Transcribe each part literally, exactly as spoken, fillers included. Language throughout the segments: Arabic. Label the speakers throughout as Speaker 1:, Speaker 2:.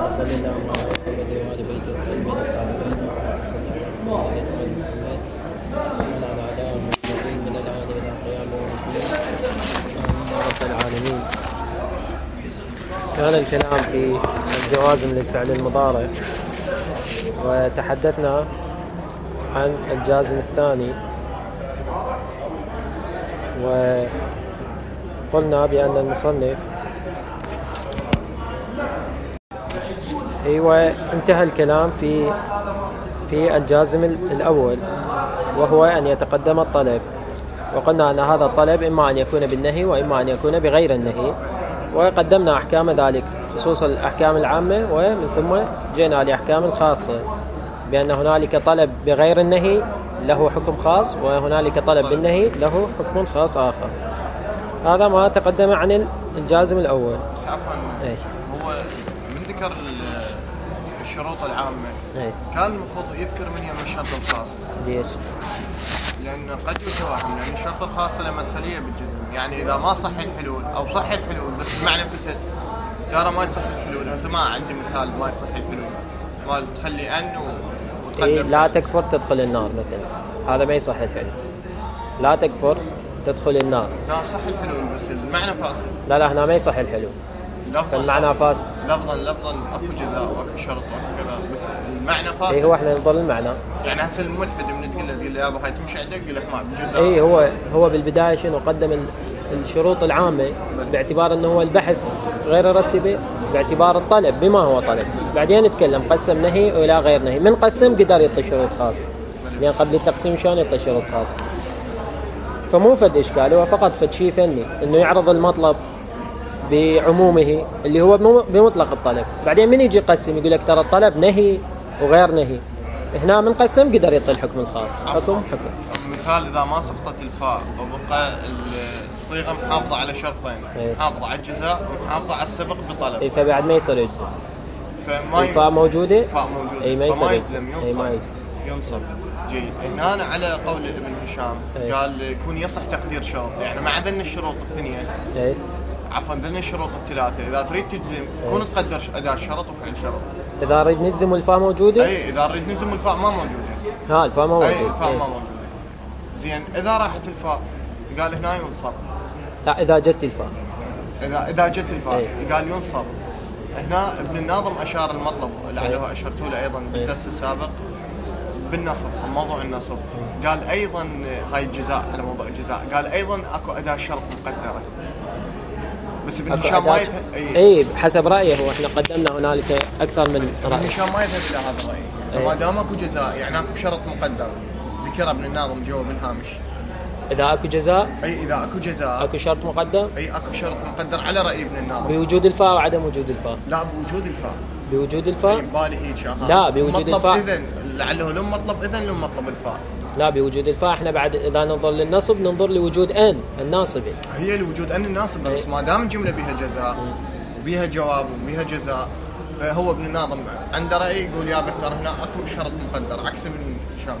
Speaker 1: وصل اللهم على محمد وآل بيته الطيبين الطاهرين وصل على محمد وعلى أعداءهم المضلين من الآن إلى قيام يوم الدين آمين رب العالمين. كان الكلام في الجوازم للفعل المضارع، وتحدثنا عن الجازم الثاني، وقلنا بأن المصنف ايوه انتهى الكلام في في الجازم الأول، وهو أن يتقدم الطلب، وقلنا أن هذا الطلب إما أن يكون بالنهي وإما أن يكون بغير النهي، وقدمنا أحكام ذلك خصوص الأحكام العامة، ومن ثم جئنا لأحكام الخاصة بأن هنالك طلب بغير النهي له حكم خاص، وهنالك طلب بالنهي له حكم خاص آخر. هذا ما تقدم عن الجازم الأول.
Speaker 2: بس عفوا
Speaker 1: أي.
Speaker 2: هو من ذكر الشروط العامة
Speaker 1: أي.
Speaker 2: كان المفروض يذكر من هي من الشرط الخاص.
Speaker 1: ليش؟
Speaker 2: لأن قد يتوهم لأن الشرط الخاص له مدخلية بالجزم، يعني إذا ما صح الحلول أو صح الحلول بس المعنى فسد، ترى ما يصح الحلول. هسه ما عندي مثال ما يصح الحلول، ما تخلي أن وتقدر
Speaker 1: إيه لا تكفر تدخل النار مثلا، هذا ما يصح الحلول. لا تكفر تدخل النار،
Speaker 2: لا صح الحلول بس المعنى فاسد.
Speaker 1: لا لا هنا ما يصح الحلول، فالمعنى فاسد.
Speaker 2: لفظا لفظا اكو جزاء واكو شرط واكو كذا، بس المعنى فاسد.
Speaker 1: اي هو احنا نضل المعنى.
Speaker 2: يعني هسه الملحد من تقول له تقول له يا ابو هاي تمشي عندك يقول لك ما بجزاء.
Speaker 1: اي هو هو بالبدايه شنو قدم الشروط العامه باعتبار انه هو البحث غير رتبه، باعتبار الطلب بما هو طلب، بعدين نتكلم قسم نهي الى غير نهي، من قسم قدر يعطي شروط خاصه، لان قبل التقسيم شلون يعطي شروط خاصه. فمو فد اشكال، هو فقط فد شيء فني انه يعرض المطلب بعمومه اللي هو بمطلق الطلب، بعدين من يجي يقسم يقول لك ترى الطلب نهي وغير نهي، هنا من قسم قدر يعطي الحكم الخاص. حكم حكم
Speaker 2: مثال اذا ما سقطت الفاء وبقى الصيغه محافظه على شرطين،
Speaker 1: ايه.
Speaker 2: محافظه على الجزاء ومحافظه على السبق بطلب،
Speaker 1: اي فبعد ما يصير يجزم.
Speaker 2: فما
Speaker 1: الفاء موجوده،
Speaker 2: الفاء موجوده،
Speaker 1: اي ما يصير
Speaker 2: يجزم ينصب.
Speaker 1: اي ما يجزم
Speaker 2: ينصب. جيد. هنا أنا على قول ابن هشام
Speaker 1: ايه.
Speaker 2: قال يكون يصح تقدير شرط، يعني مع ذن الشروط الثانيه
Speaker 1: اي
Speaker 2: عفوا ذن الشروط الثلاثه اذا تريد تجزم كون تقدر اداه شرط وفعل شرط.
Speaker 1: اذا اريد نجزم والفاء موجوده،
Speaker 2: اي اذا نريد نجزم الفاء ما موجوده.
Speaker 1: ها الفاء ما موجوده،
Speaker 2: اي الفاء ما موجوده. زين اذا راحت الفاء قال هنا ينصب.
Speaker 1: لا اذا جت الفاء،
Speaker 2: اذا اذا جت الفاء
Speaker 1: ايه.
Speaker 2: قال ينصب. هنا ابن الناظم اشار المطلب لعله اشرت له ايضا بالدرس السابق بالنصب، موضوع النصب. قال ايضا هاي الجزاء على موضوع الجزاء، قال ايضا اكو اداه شرط مقدره. بس ابن هشام ما يذهب اي
Speaker 1: اي حسب رايه هو، احنا قدمنا هنالك اكثر من راي.
Speaker 2: ابن هشام ما يذهب الى هذا الراي، ما دام اكو جزاء يعني اكو شرط مقدر ذكر ابن الناظم جوا بالهامش.
Speaker 1: اذا اكو جزاء،
Speaker 2: اي اذا اكو جزاء
Speaker 1: اكو شرط مقدر،
Speaker 2: اي اكو شرط مقدر على راي ابن الناظم
Speaker 1: بوجود الفاء وعدم وجود الفاء.
Speaker 2: لا بوجود الفاء.
Speaker 1: بوجود الفاء
Speaker 2: اي بالي هيك شغله.
Speaker 1: لا بوجود الفاء
Speaker 2: اذن لعله لم مطلب اذن لم مطلب الفاء.
Speaker 1: لا بوجود الفاء احنا بعد اذا ننظر للنصب ننظر لوجود ان الناصبه،
Speaker 2: هي لوجود ان الناصبه، بس ما دام الجمله بها جزاء وبيها جواب وبيها جزاء، فهو ابن الناظم عنده راي يقول يا بكر هنا اكو شرط مقدر عكس ابن هشام.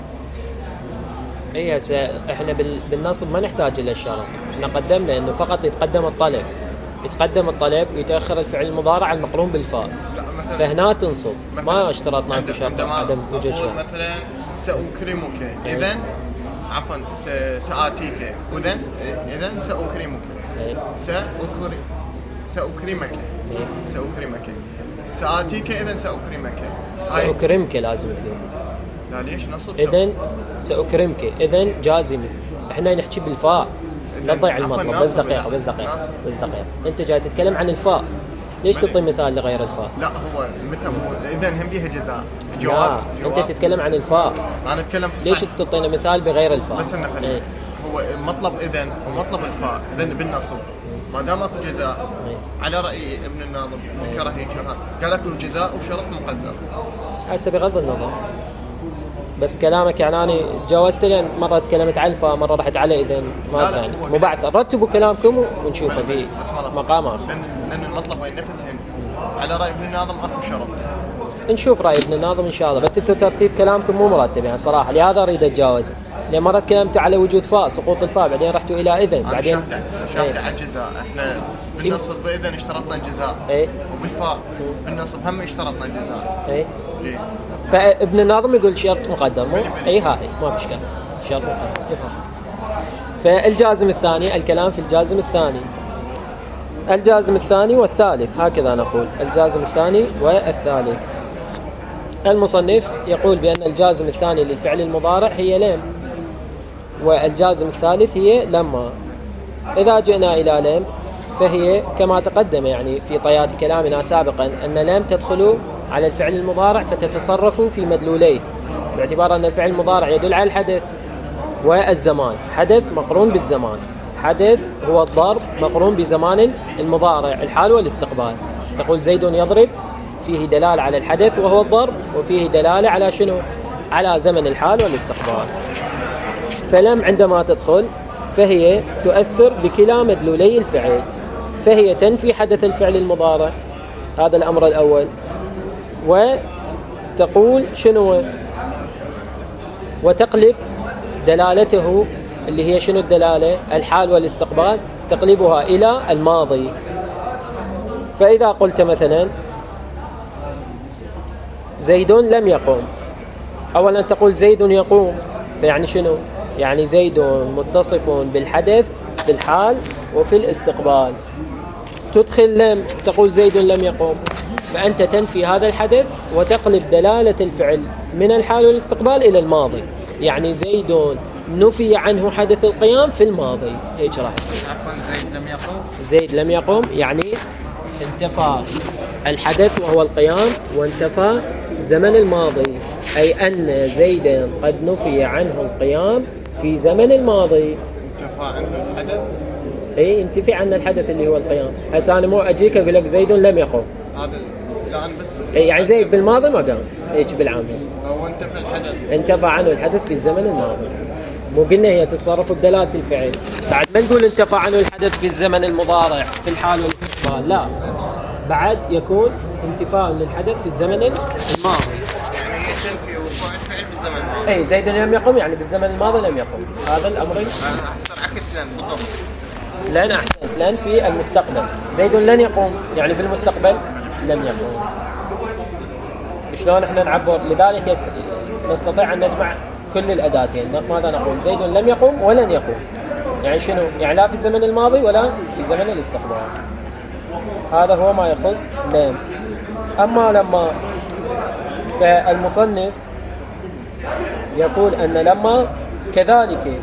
Speaker 1: اي هسه احنا بالنصب ما نحتاج الى الشرط، احنا قدمنا انه فقط يتقدم الطلب، يتقدم الطلب ويتاخر الفعل المضارع المقرون بالفاء، فهنا تنصب، ما اشترطنا اكو شرط عدم وجود شرط.
Speaker 2: مثلا ساكرمك اذا عفوا ساتيك اذا اذا ساكرمك ساكرم ساكرمك ساكرمك ساتيك اذا ساكرمك
Speaker 1: ساكرمك لازم تقول.
Speaker 2: لا ليش نصب
Speaker 1: اذا ساكرمك اذا جازم، احنا نحكي بالفاء لا تضيع المطلب. بس دقيقه بس دقيقه بس دقيقه انت جاي تتكلم عن الفاء، ليش تعطي مثال لغير الفاء؟
Speaker 2: لا هو مثل اذا هم بيها جزاء جواب,
Speaker 1: جواب. انت تتكلم عن الفاء،
Speaker 2: انا اتكلم في
Speaker 1: ليش تعطينا مثال بغير الفاء؟
Speaker 2: بس ايه؟ هو مطلب اذا ومطلب الفاء اذا بالنصب ما دام اكو جزاء
Speaker 1: ايه؟
Speaker 2: على راي ابن الناظم ذكر هيك قال اكو جزاء وشرط مقدر.
Speaker 1: هسه بغض النظر بس كلامك يعني انا جاوزت لين مره تكلمت عن الفاء مره رحت على اذا ما كان مبعثر. رتبوا كلامكم ونشوفه في مقام اخر،
Speaker 2: لان المطلب وين نفسهن على راي ابن الناظم اكو شرط.
Speaker 1: نشوف راي ابن الناظم ان شاء الله، بس انتم ترتيب كلامكم مو مرتب يعني صراحه، لهذا اريد اتجاوز. لان مره تكلمتوا على وجود فاء سقوط الفاء، بعدين رحتوا الى اذن، بعدين
Speaker 2: شاهد على الجزاء. احنا بالنصب اذا اشترطنا الجزاء
Speaker 1: ايه؟
Speaker 2: انتفاء النصب هم اشترطنا جزاء.
Speaker 1: اي
Speaker 2: ليه؟
Speaker 1: فابن الناظم يقول شرط مقدر مو اي هاي ما في اشكال شرط مقدر. فالجازم الثاني الكلام في الجازم الثاني الجازم الثاني والثالث هكذا نقول الجازم الثاني والثالث. المصنف يقول بأن الجازم الثاني للفعل المضارع هي لم والجازم الثالث هي لما. إذا جئنا إلى لم فهي كما تقدم يعني في طيات كلامنا سابقا أن لم تدخل على الفعل المضارع فتتصرف في مدلوليه باعتبار أن الفعل المضارع يدل على الحدث والزمان. حدث مقرون بالزمان، حدث هو الضرب مقرون بزمان المضارع الحال والاستقبال. تقول زيد يضرب فيه دلالة على الحدث وهو الضرب وفيه دلالة على شنو؟ على زمن الحال والاستقبال. فلم عندما تدخل فهي تؤثر بكلا مدلولي الفعل، فهي تنفي حدث الفعل المضارع هذا الأمر الأول، وتقول شنو؟ وتقلب دلالته اللي هي شنو الدلالة؟ الحال والاستقبال تقلبها إلى الماضي. فإذا قلت مثلا زيد لم يقوم، أولا تقول زيد يقوم فيعني شنو؟ يعني زيد متصف بالحدث في الحال وفي الاستقبال. تدخل لم تقول زيد لم يقوم، فأنت تنفي هذا الحدث وتقلب دلالة الفعل من الحال والاستقبال إلى الماضي. يعني زيد نفي عنه حدث القيام في الماضي. هيك راح يصير.
Speaker 2: عفوا زيد لم يقوم
Speaker 1: زيد لم يقوم يعني انتفى الحدث وهو القيام وانتفى زمن الماضي، أي أن زيدا قد نفي عنه القيام في زمن الماضي.
Speaker 2: انتفى عنه الحدث
Speaker 1: اي انتفي عنه الحدث اللي هو القيام. هسه انا مو اجيك اقول لك زيد لم يقوم،
Speaker 2: هذا الان بس
Speaker 1: اي يعني زيد بالماضي ما قام هيك بالعامي،
Speaker 2: هو انتفى الحدث
Speaker 1: انتفى عنه الحدث في الزمن الماضي. مو قلنا هي تتصرف بدلالة الفعل، بعد ما نقول انتفى عنه الحدث في الزمن المضارع في الحال والاستقبال، لا بعد يكون انتفاء للحدث في الزمن الماضي.
Speaker 2: يعني هي تنفي وقوع الفعل بالزمن الماضي.
Speaker 1: اي زيد لم يقم يعني بالزمن الماضي لم يقم. هذا الامر
Speaker 2: انا احسن عكس لان بالضبط.
Speaker 1: لن احسنت لن في المستقبل، زيد لن يقوم يعني في المستقبل لم يقوم. شلون احنا نعبر؟ لذلك يست... نستطيع ان نجمع كل الاداتين. ماذا نقول؟ زيد لم يقم ولن يقوم، يعني شنو؟ يعني لا في الزمن الماضي ولا في زمن الاستقبال. هذا هو ما يخص لم. اما لما فالمصنف يقول ان لما كذلك.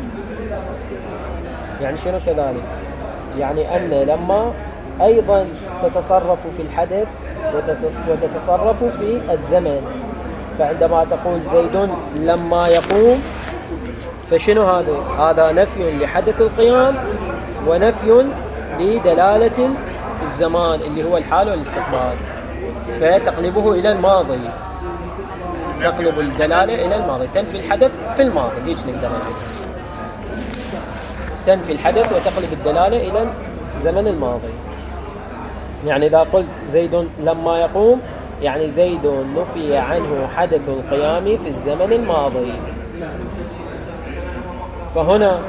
Speaker 1: يعني شنو كذلك؟ يعني ان لما ايضا تتصرف في الحدث وتتصرف في الزمن. فعندما تقول زيد لما يقوم فشنو هذا؟ هذا نفي لحدث القيام ونفي لدلالة الزمان اللي هو الحال والاستقبال، فتقلبه إلى الماضي. تقلب الدلالة إلى الماضي، تنفي الحدث في الماضي. هيك نقدر نقول تنفي الحدث وتقلب الدلالة إلى زمن الماضي. يعني إذا قلت زيد لما يقوم يعني زيد نفي عنه حدث القيام في الزمن الماضي. فهنا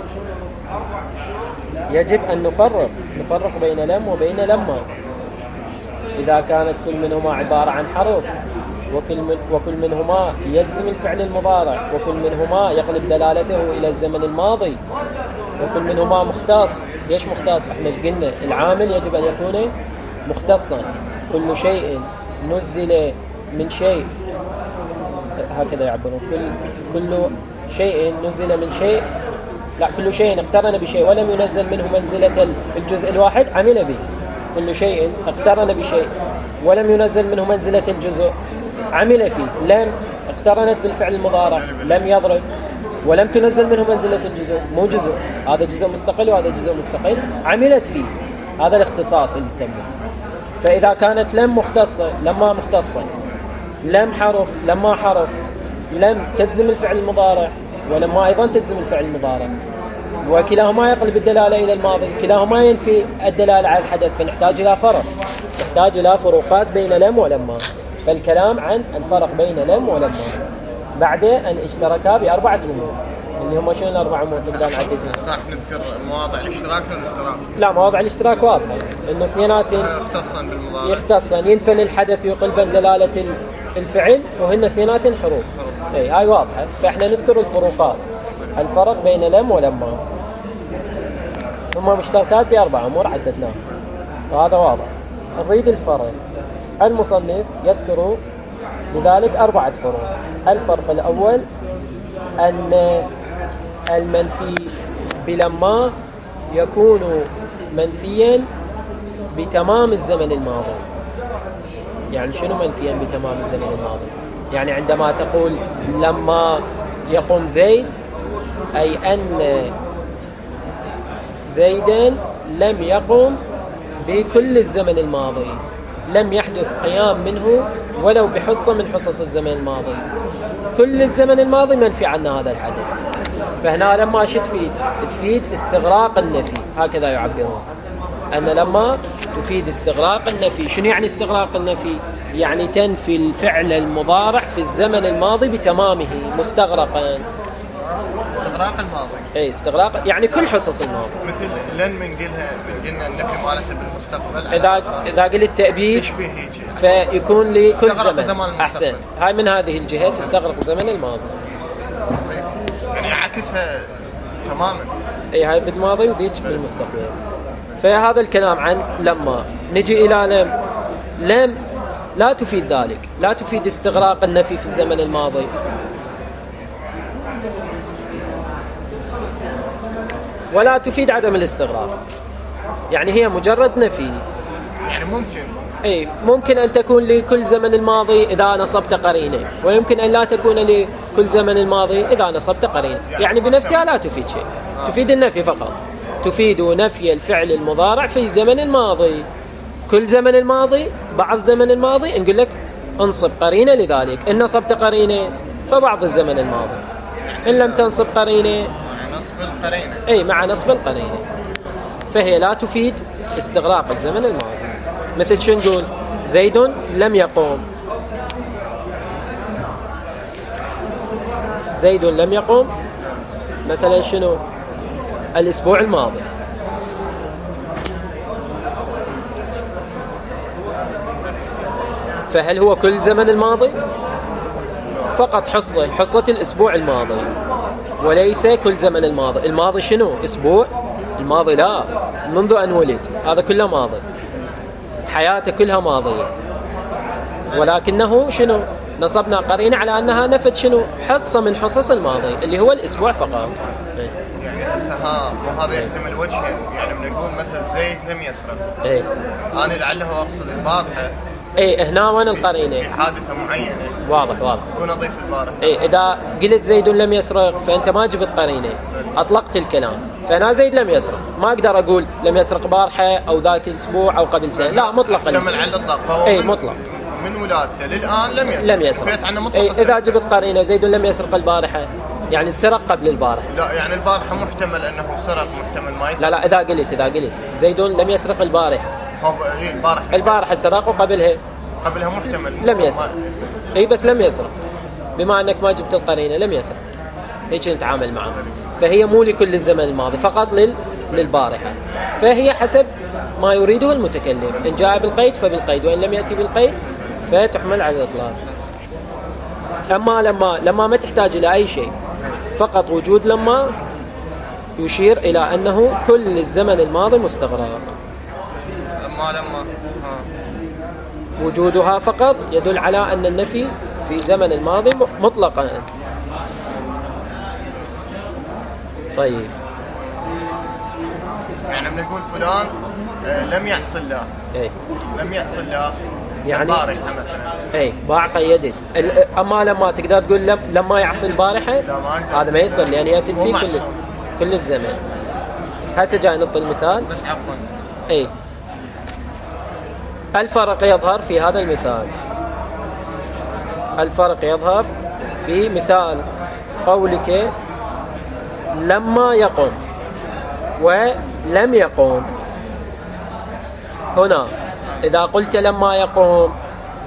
Speaker 1: يجب أن نفرق نفرق بين لم وبين لما. إذا كانت كل منهما عبارة عن حرف وكل, من وكل منهما يلزم الفعل المضارع وكل منهما يقلب دلالته إلى الزمن الماضي وكل منهما مختص. ليش مختص؟ احنا قلنا العامل يجب أن يكون مختصا. كل شيء نزل من شيء هكذا يعبرون. كل كل شيء نزل من شيء لا كل شيء اقترن بشيء ولم ينزل منه منزلة الجزء الواحد عمل به. كل شيء اقترن بشيء ولم ينزل منه منزلة الجزء عمل فيه. لم اقترنت بالفعل المضارع لم يضرب ولم تنزل منه منزلة الجزء، مو جزء، هذا جزء مستقل وهذا جزء مستقل، عملت فيه. هذا الاختصاص اللي يسموه. فإذا كانت لم مختصة لما مختصة، لم حرف لما حرف، لم تجزم الفعل المضارع ولما أيضا تجزم الفعل المضارع، وكلاهما يقلب الدلالة إلى الماضي، كلاهما ينفي الدلالة على الحدث. فنحتاج إلى فرق، نحتاج إلى فروقات بين لم ولما. فالكلام عن الفرق بين لم ولما بعد أن اشتركا بأربعة أمور. اللي هم شنو الأربع أمور نقدر نعددها؟
Speaker 2: هسه نذكر مواضع الاشتراك والافتراق.
Speaker 1: لا، مواضع الاشتراك واضحة، إنه اثنيناتهم
Speaker 2: يختصن بالمضارع.
Speaker 1: يختصن، ينفن الحدث ويقلبا دلالة الفعل، وهن اثنيناتهم حروف. اي هاي واضحة. فاحنا نذكر الفروقات، الفرق بين لم ولما. ثم مشتركات بأربع أمور عددناها، وهذا واضح. نريد الفرق. المصنف يذكر لذلك أربعة فروق. الفرق الأول أن المنفي بلما يكون منفيا بتمام الزمن الماضي. يعني شنو منفيا بتمام الزمن الماضي؟ يعني عندما تقول لما يقوم زيد، أي أن زيدا لم يقم بكل الزمن الماضي، لم يحدث قيام منه ولو بحصة من حصص الزمن الماضي. كل الزمن الماضي منفي عنا هذا الحدث. فهنا لما شو تفيد؟ تفيد استغراق النفي، هكذا يعبرون، أن لما تفيد استغراق النفي. شنو يعني استغراق النفي؟ يعني تنفي الفعل المضارع في الزمن الماضي بتمامه مستغرقا.
Speaker 2: استغراق الماضي.
Speaker 1: اي استغراق يعني كل حصص الماضي.
Speaker 2: مثل لن بنقولها بنقولنا النفي مالتها بالمستقبل.
Speaker 1: اذا اذا قلت تأبيد
Speaker 2: تشبيه هيك
Speaker 1: فيكون لكل زمن.
Speaker 2: زمن
Speaker 1: احسنت. هاي من هذه الجهة تستغرق زمن الماضي.
Speaker 2: يعني عكسها تماما.
Speaker 1: اي هاي بالماضي وذيك بالمستقبل. فهذا الكلام عن لما. نجي الى لم. لم لا تفيد ذلك، لا تفيد استغراق النفي في الزمن الماضي، ولا تفيد عدم الاستغراق. يعني هي مجرد نفي.
Speaker 2: يعني ممكن
Speaker 1: اي ممكن ان تكون لكل زمن الماضي اذا نصبت قرينه، ويمكن ان لا تكون لكل زمن الماضي اذا نصبت قرينه. يعني بنفسها لا تفيد شيء، تفيد النفي فقط. تفيد نفي الفعل المضارع في زمن الماضي. كل زمن الماضي، بعض زمن الماضي نقول لك انصب قرينه لذلك. ان نصبت قرينه فبعض الزمن الماضي، ان لم تنصب قرينه
Speaker 2: مع نصب القرينه.
Speaker 1: اي مع نصب القرينه. فهي لا تفيد استغراق الزمن الماضي. مثل شو نقول؟ زيد لم يقوم. زيد لم يقوم مثلا شنو؟ الاسبوع الماضي. فهل هو كل زمن الماضي؟ فقط حصة حصة الاسبوع الماضي، وليس كل زمن الماضي. الماضي شنو؟ اسبوع الماضي لا، منذ ان ولد هذا كله ماضي، حياته كلها ماضية. ولكنه شنو؟ نصبنا قرينة على أنها نفت شنو؟ حصة من حصص الماضي اللي هو الأسبوع فقط.
Speaker 2: يعني هسه ها مو هذا يحتمل وجهين. يعني بنقول مثلا زيد لم يسرق.
Speaker 1: ايه
Speaker 2: أنا لعله أقصد البارحة.
Speaker 1: ايه هنا وين القرينة؟
Speaker 2: في حادثة معينة.
Speaker 1: واضح واضح.
Speaker 2: يكون أضيف البارحة.
Speaker 1: ايه إذا قلت زيد لم يسرق فأنت ما جبت قرينة، أطلقت الكلام. فأنا زيد لم يسرق، ما أقدر أقول لم يسرق بارحة أو ذاك الأسبوع أو قبل سنة. لا، مطلق.
Speaker 2: احتمل على الإطلاق. فهو
Speaker 1: ايه مطلق.
Speaker 2: من ولادته للآن لم يسرق.
Speaker 1: لم يسرق.
Speaker 2: فيت عنه مطلق.
Speaker 1: ايه إذا جبت قرينة زيد لم يسرق البارحة، يعني سرق قبل البارحة.
Speaker 2: لا، يعني البارحة محتمل أنه سرق، محتمل ما يسرق.
Speaker 1: لا لا، إذا قلت إذا قلت زيد لم يسرق البارحة،
Speaker 2: هو إيه البارحة
Speaker 1: البارحة سرق وقبلها
Speaker 2: قبلها محتمل
Speaker 1: لم يسرق. اي بس لم يسرق، بما انك ما جبت القرينه لم يسرق، هيك نتعامل معه. فهي مو لكل الزمن الماضي، فقط لل للبارحه. فهي حسب ما يريده المتكلم، ان جاء بالقيد فبالقيد، وان لم ياتي بالقيد فتحمل على الاطلاق. اما لما لما ما تحتاج الى اي شيء، فقط وجود لما يشير الى انه كل الزمن الماضي مستغرق.
Speaker 2: اما لما ها.
Speaker 1: وجودها فقط يدل على أن النفي في زمن الماضي مطلقا. طيب،
Speaker 2: يعني بنقول فلان آه لم يحصل له.
Speaker 1: ايه
Speaker 2: لم يحصل له
Speaker 1: يعني
Speaker 2: البارحة مثلا.
Speaker 1: ايه باع قيدت. اما لما تقدر تقول لم لما يحصل البارحة، هذا ما يصير، لأن هي تنفي كل كل الزمن. هسه جاي نعطي المثال.
Speaker 2: بس عفوا.
Speaker 1: ايه الفرق يظهر في هذا المثال. الفرق يظهر في مثال قولك لما يقوم ولم يقوم. هنا إذا قلت لما يقوم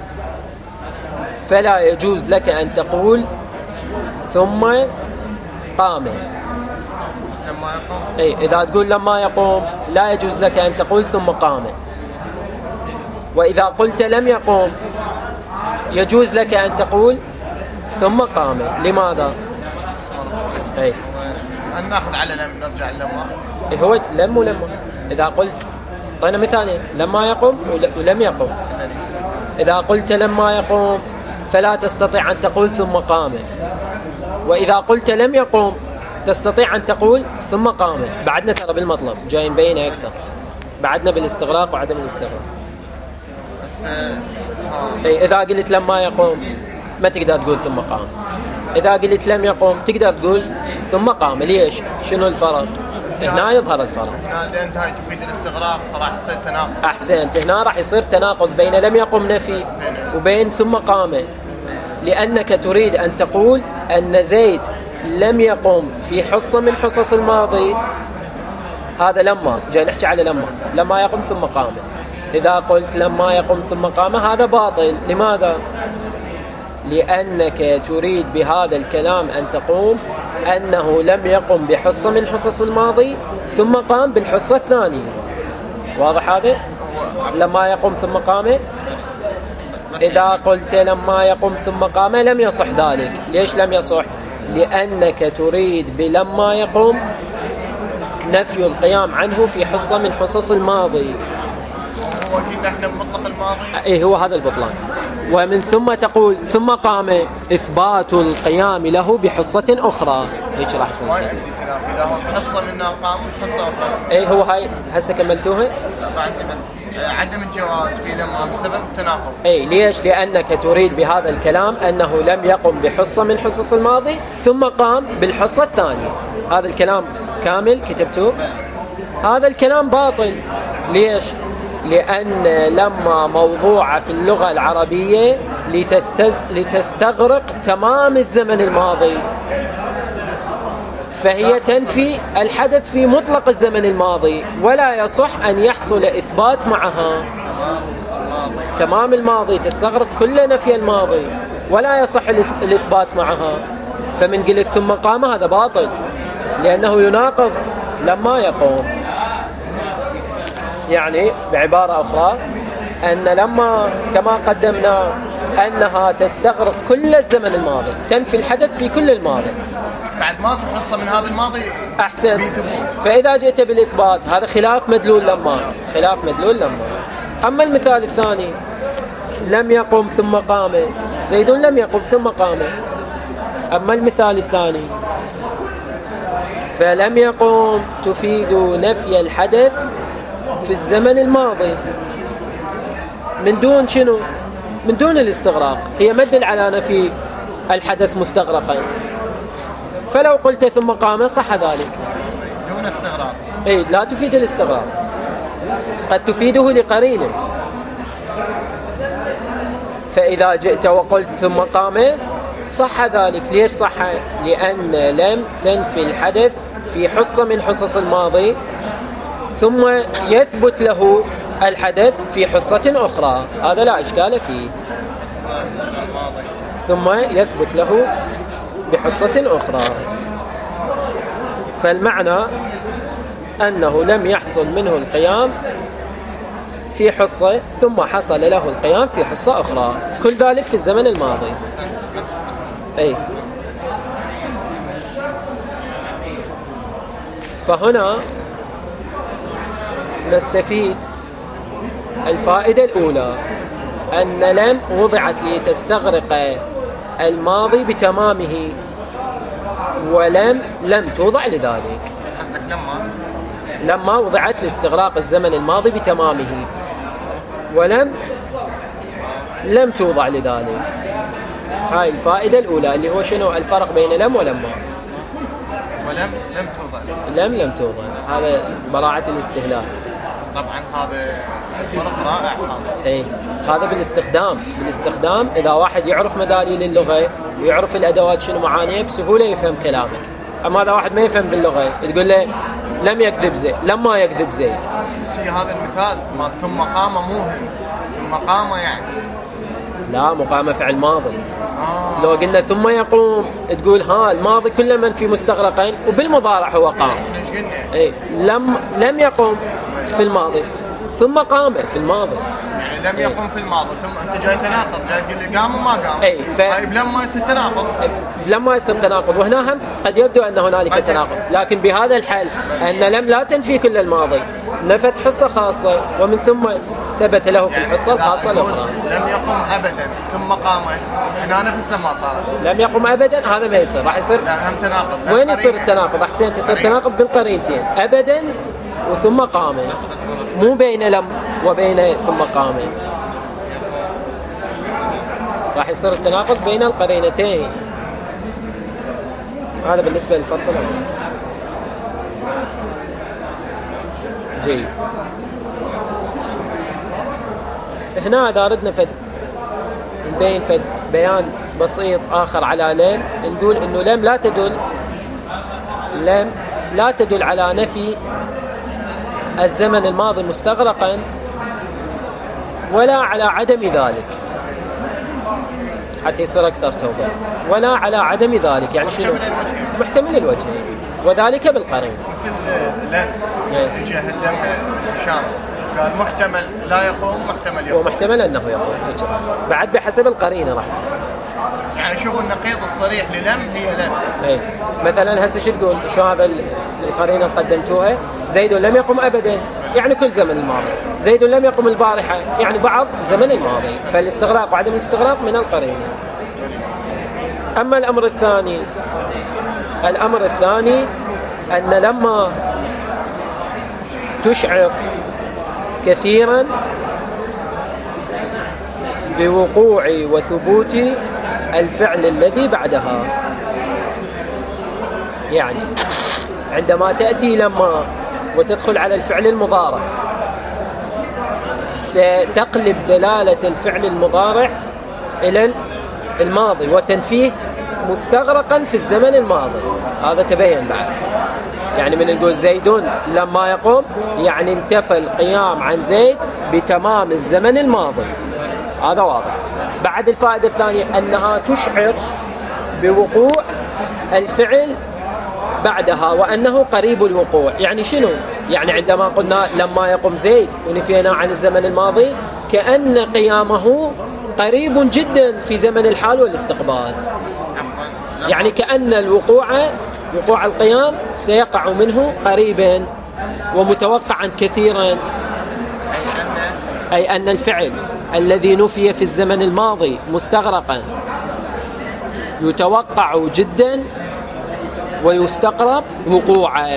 Speaker 1: فلا يجوز لك أن تقول ثم قام.
Speaker 2: لما يقوم.
Speaker 1: أي إذا تقول لما يقوم لا يجوز لك أن تقول ثم قام. وإذا قلت لم يقوم يجوز لك أن تقول ثم قام. لماذا؟ أي
Speaker 2: هل ناخذ على لم نرجع لما؟
Speaker 1: إيه هو لم ولما. إذا قلت طينا مثالين لما يقوم ولم يقوم. إذا قلت لما يقوم فلا تستطيع أن تقول ثم قام. وإذا قلت لم يقوم تستطيع أن تقول ثم قام. بعدنا ترى بالمطلب جاي نبين أكثر. بعدنا بالاستغراق وعدم الاستغراق.
Speaker 2: بس
Speaker 1: أي إذا قلت لما يقوم ما تقدر تقول ثم قام. إذا قلت لم يقوم تقدر تقول ثم قام. ليش؟ شنو الفرق؟ هنا يظهر الفرق.
Speaker 2: هنا لأن هاي تفيد الاستغراق فراح يصير تناقض.
Speaker 1: أحسنت. هنا راح يصير تناقض بين لم يقم نفي وبين ثم قام، لأنك تريد أن تقول أن زيد لم يقم في حصة من حصص الماضي. هذا لما جاي نحكي على لما لما يقم ثم قام. إذا قلت لما يقم ثم قام هذا باطل. لماذا؟ لأنك تريد بهذا الكلام أن تقوم أنه لم يقم بحصة من حصص الماضي ثم قام بالحصة الثانية. واضح هذا؟ لما يقم ثم قام. إذا قلت لما يقم ثم قام لم يصح ذلك. ليش لم يصح؟ لأنك تريد بلما يقوم نفي القيام عنه في حصة من حصص الماضي.
Speaker 2: هو كنا احنا بمطلق الماضي.
Speaker 1: إيه هو هذا البطلان. ومن ثم تقول ثم قام إثبات القيام له بحصة أخرى. هيك راح يصير.
Speaker 2: ما عندي تنافي. إذا هو حصة منها قام حصة أخرى.
Speaker 1: إيه هو هاي هسه كملتوها.
Speaker 2: لا ما عندي بس عدم الجواز في لما بسبب تناقض.
Speaker 1: إيه ليش؟ لأنك تريد بهذا الكلام أنه لم يقم بحصة من حصص الماضي ثم قام بالحصة الثانية. هذا الكلام كامل كتبتوه. هذا الكلام باطل. ليش؟ لأن لما موضوعة في اللغة العربية لتستز... لتستغرق تمام الزمن الماضي، فهي تنفي الحدث في مطلق الزمن الماضي، ولا يصح أن يحصل إثبات معها. تمام الماضي تستغرق كل نفي الماضي ولا يصح الإثبات معها. فمن قلت ثم قام هذا باطل لأنه يناقض لما يقوم. يعني بعبارة أخرى أن لما كما قدمنا أنها تستغرق كل الزمن الماضي، تنفي الحدث في كل الماضي
Speaker 2: بعد ما تحصل من هذا الماضي.
Speaker 1: أحسن. فإذا جئت بالإثبات هذا خلاف مدلول لما خلاف مدلول لما. أما المثال الثاني لم يقم ثم قام، زيد لم يقم ثم قام. أما المثال الثاني فلم يقم تفيد نفي الحدث في الزمن الماضي من دون شنو؟ من دون الاستغراق. هي ما تدل على نفي الحدث مستغرقا. فلو قلت ثم قام صح ذلك
Speaker 2: دون استغراق.
Speaker 1: اي لا تفيد الاستغراق، قد تفيده لقرينه. فإذا جئت وقلت ثم قام صح ذلك. ليش صح؟ لأن لم تنفي الحدث في حصة من حصص الماضي ثم يثبت له الحدث في حصة أخرى. هذا لا إشكال فيه. ثم يثبت له بحصة أخرى. فالمعنى أنه لم يحصل منه القيام في حصة ثم حصل له القيام في حصة أخرى، كل ذلك في الزمن الماضي. أي فهنا نستفيد الفائدة الأولى أن لم وضعت لتستغرق الماضي بتمامه، ولم لم توضع لذلك.
Speaker 2: قصدك لما
Speaker 1: لما وضعت لاستغراق الزمن الماضي بتمامه، ولم لم توضع لذلك. هاي الفائدة الأولى اللي هو شنو الفرق بين لم ولما.
Speaker 2: ولم لم توضع.
Speaker 1: لم لم توضع هذا براعة الاستهلاك.
Speaker 2: طبعا هذا الفرق رائع هذا.
Speaker 1: اي هذا بالاستخدام بالاستخدام اذا واحد يعرف مداليل اللغة ويعرف الادوات شنو معانيها بسهولة يفهم كلامك. اما هذا واحد ما يفهم باللغة تقول له لم يكذب زيد، لما يكذب زيد.
Speaker 2: بس هذا المثال ما ثم قام موهم، ثم قام يعني
Speaker 1: لا، مقامة فعل ماضي.
Speaker 2: آه.
Speaker 1: لو قلنا ثم يقوم تقول ها الماضي كل من في مستغرقين، وبالمضارع هو قام.
Speaker 2: ايش قلنا؟
Speaker 1: اي لم لم يقم في الماضي ثم قام في الماضي.
Speaker 2: يعني لم يقم في الماضي ثم انت جاي تناقض، جاي تقول لي قام وما قام.
Speaker 1: اي ف...
Speaker 2: طيب لما يصير تناقض؟
Speaker 1: لما يصير تناقض، وهنا هم قد يبدو ان هنالك تناقض، لكن بهذا الحال ان لم لا تنفي كل الماضي، نفت حصة خاصة ومن ثم ثبت له في الحصة الخاصة الأخرى.
Speaker 2: لم يقم أبدا ثم قام، هنا نفس لما صارت.
Speaker 1: لم يقم أبدا هذا ما يصير، راح يصير
Speaker 2: لا هم تناقض.
Speaker 1: وين يصير التناقض؟ أحسنت، يصير تناقض بالقرينتين، أبدا وثم قام، مو بين لم وبين ثم قام. راح يصير التناقض بين القرينتين. هذا بالنسبة للفرق الأول. جيد. هنا إذا أردنا فد نبين فد بيان بسيط آخر على لم، نقول إنه لم لا تدل لم لا تدل على نفي الزمن الماضي مستغرقا ولا على عدم ذلك، حتى يصير أكثر توضيح، ولا على عدم ذلك. يعني شنو؟ محتمل الوجهين، وذلك بالقرين.
Speaker 2: مثل لم يجي هدمها هشام قال محتمل لا يقوم، محتمل يقوم،
Speaker 1: ومحتمل أنه يقوم بعد بحسب القرينة راح يصير.
Speaker 2: يعني شوف النقيض الصريح للم هي لم.
Speaker 1: اي مثلا هسه شو تقول؟ شو هذا القرينة قدمتوها؟ زيد لم يقم أبدا، يعني كل زمن الماضي. زيد لم يقم البارحة، يعني بعض زمن الماضي. فالاستغراق وعدم الاستغراق من القرينة. أما الأمر الثاني الأمر الثاني أن لما تشعر كثيرا بوقوع وثبوت الفعل الذي بعدها، يعني عندما تأتي لما وتدخل على الفعل المضارع ستقلب دلالة الفعل المضارع إلى الماضي وتنفيه مستغرقا في الزمن الماضي. هذا تبين بعد. يعني من نقول زيد لما يقوم، يعني انتفى القيام عن زيد بتمام الزمن الماضي. هذا واضح. بعد الفائدة الثانية أنها تشعر بوقوع الفعل بعدها وأنه قريب الوقوع. يعني شنو؟ يعني عندما قلنا لما يقوم زيد ونفينا عن الزمن الماضي، كأن قيامه قريب جدا في زمن الحال والاستقبال. يعني كأن الوقوع وقوع القيام سيقع منه قريبا ومتوقعا كثيرا، أي أن الفعل الذي نفي في الزمن الماضي مستغرقا يتوقع جدا ويستقرب وقوعه،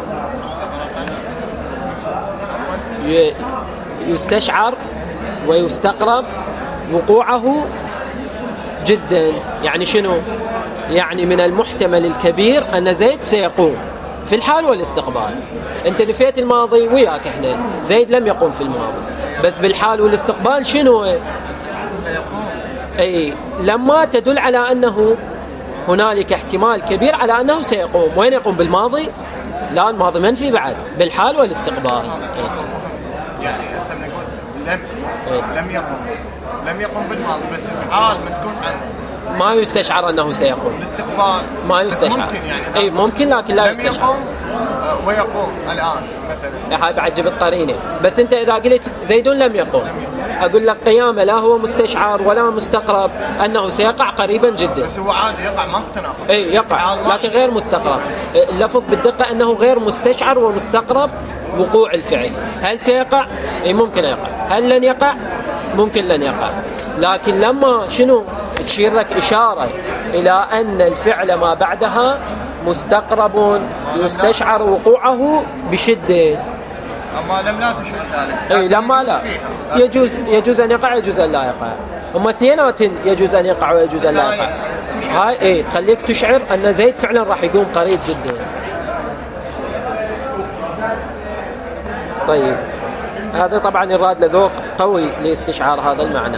Speaker 1: يستشعر ويستقرب وقوعه جدا. يعني شنو؟ يعني من المحتمل الكبير أن زيد سيقوم في الحال والاستقبال. أنت نفيت الماضي وياك إحنا، زيد لم يقوم في الماضي، بس بالحال والاستقبال شنو؟
Speaker 2: سيقوم.
Speaker 1: أي لما تدل على أنه هنالك احتمال كبير على أنه سيقوم. وين يقوم؟ بالماضي؟ لا، الماضي منفي بعد، بالحال والاستقبال.
Speaker 2: يعني هسه نقول لم لم يقم لم يقم بالماضي، بس الحال مسكوت عنه،
Speaker 1: ما يستشعر أنه سيقوم.
Speaker 2: الاستقبال
Speaker 1: ما يستشعر.
Speaker 2: ممكن يعني
Speaker 1: أي ممكن، لكن لا يستشعر.
Speaker 2: لم يقوم ويقوم الآن مثلا.
Speaker 1: هاي بعد جبت قرينة. بس أنت إذا قلت زيد لم يقوم، أقول لك قيامه لا هو مستشعر ولا مستقرب أنه سيقع قريبا جدا.
Speaker 2: بس هو عادي يقع، ما تناقض.
Speaker 1: أي يقع لكن غير مستقرب. اللفظ بالدقة أنه غير مستشعر ومستقرب وقوع الفعل. هل سيقع؟ أي ممكن يقع. هل لن يقع؟ ممكن لن يقع. لكن لما شنو تشير لك إشارة إلى أن الفعل ما بعدها مستقرب يستشعر وقوعه بشدة.
Speaker 2: أما لم لا تشير ذلك.
Speaker 1: أي لما لا يجوز يجوز أن يقع، يجوز أن لا يقع. هما اثنينات يجوز أن يقع ويجوز أن لا يقع. هاي إيه تخليك تشعر أن زيد فعلا راح يقوم قريب جدا. طيب هذا طبعا يراد لذوق قوي لاستشعار هذا المعنى،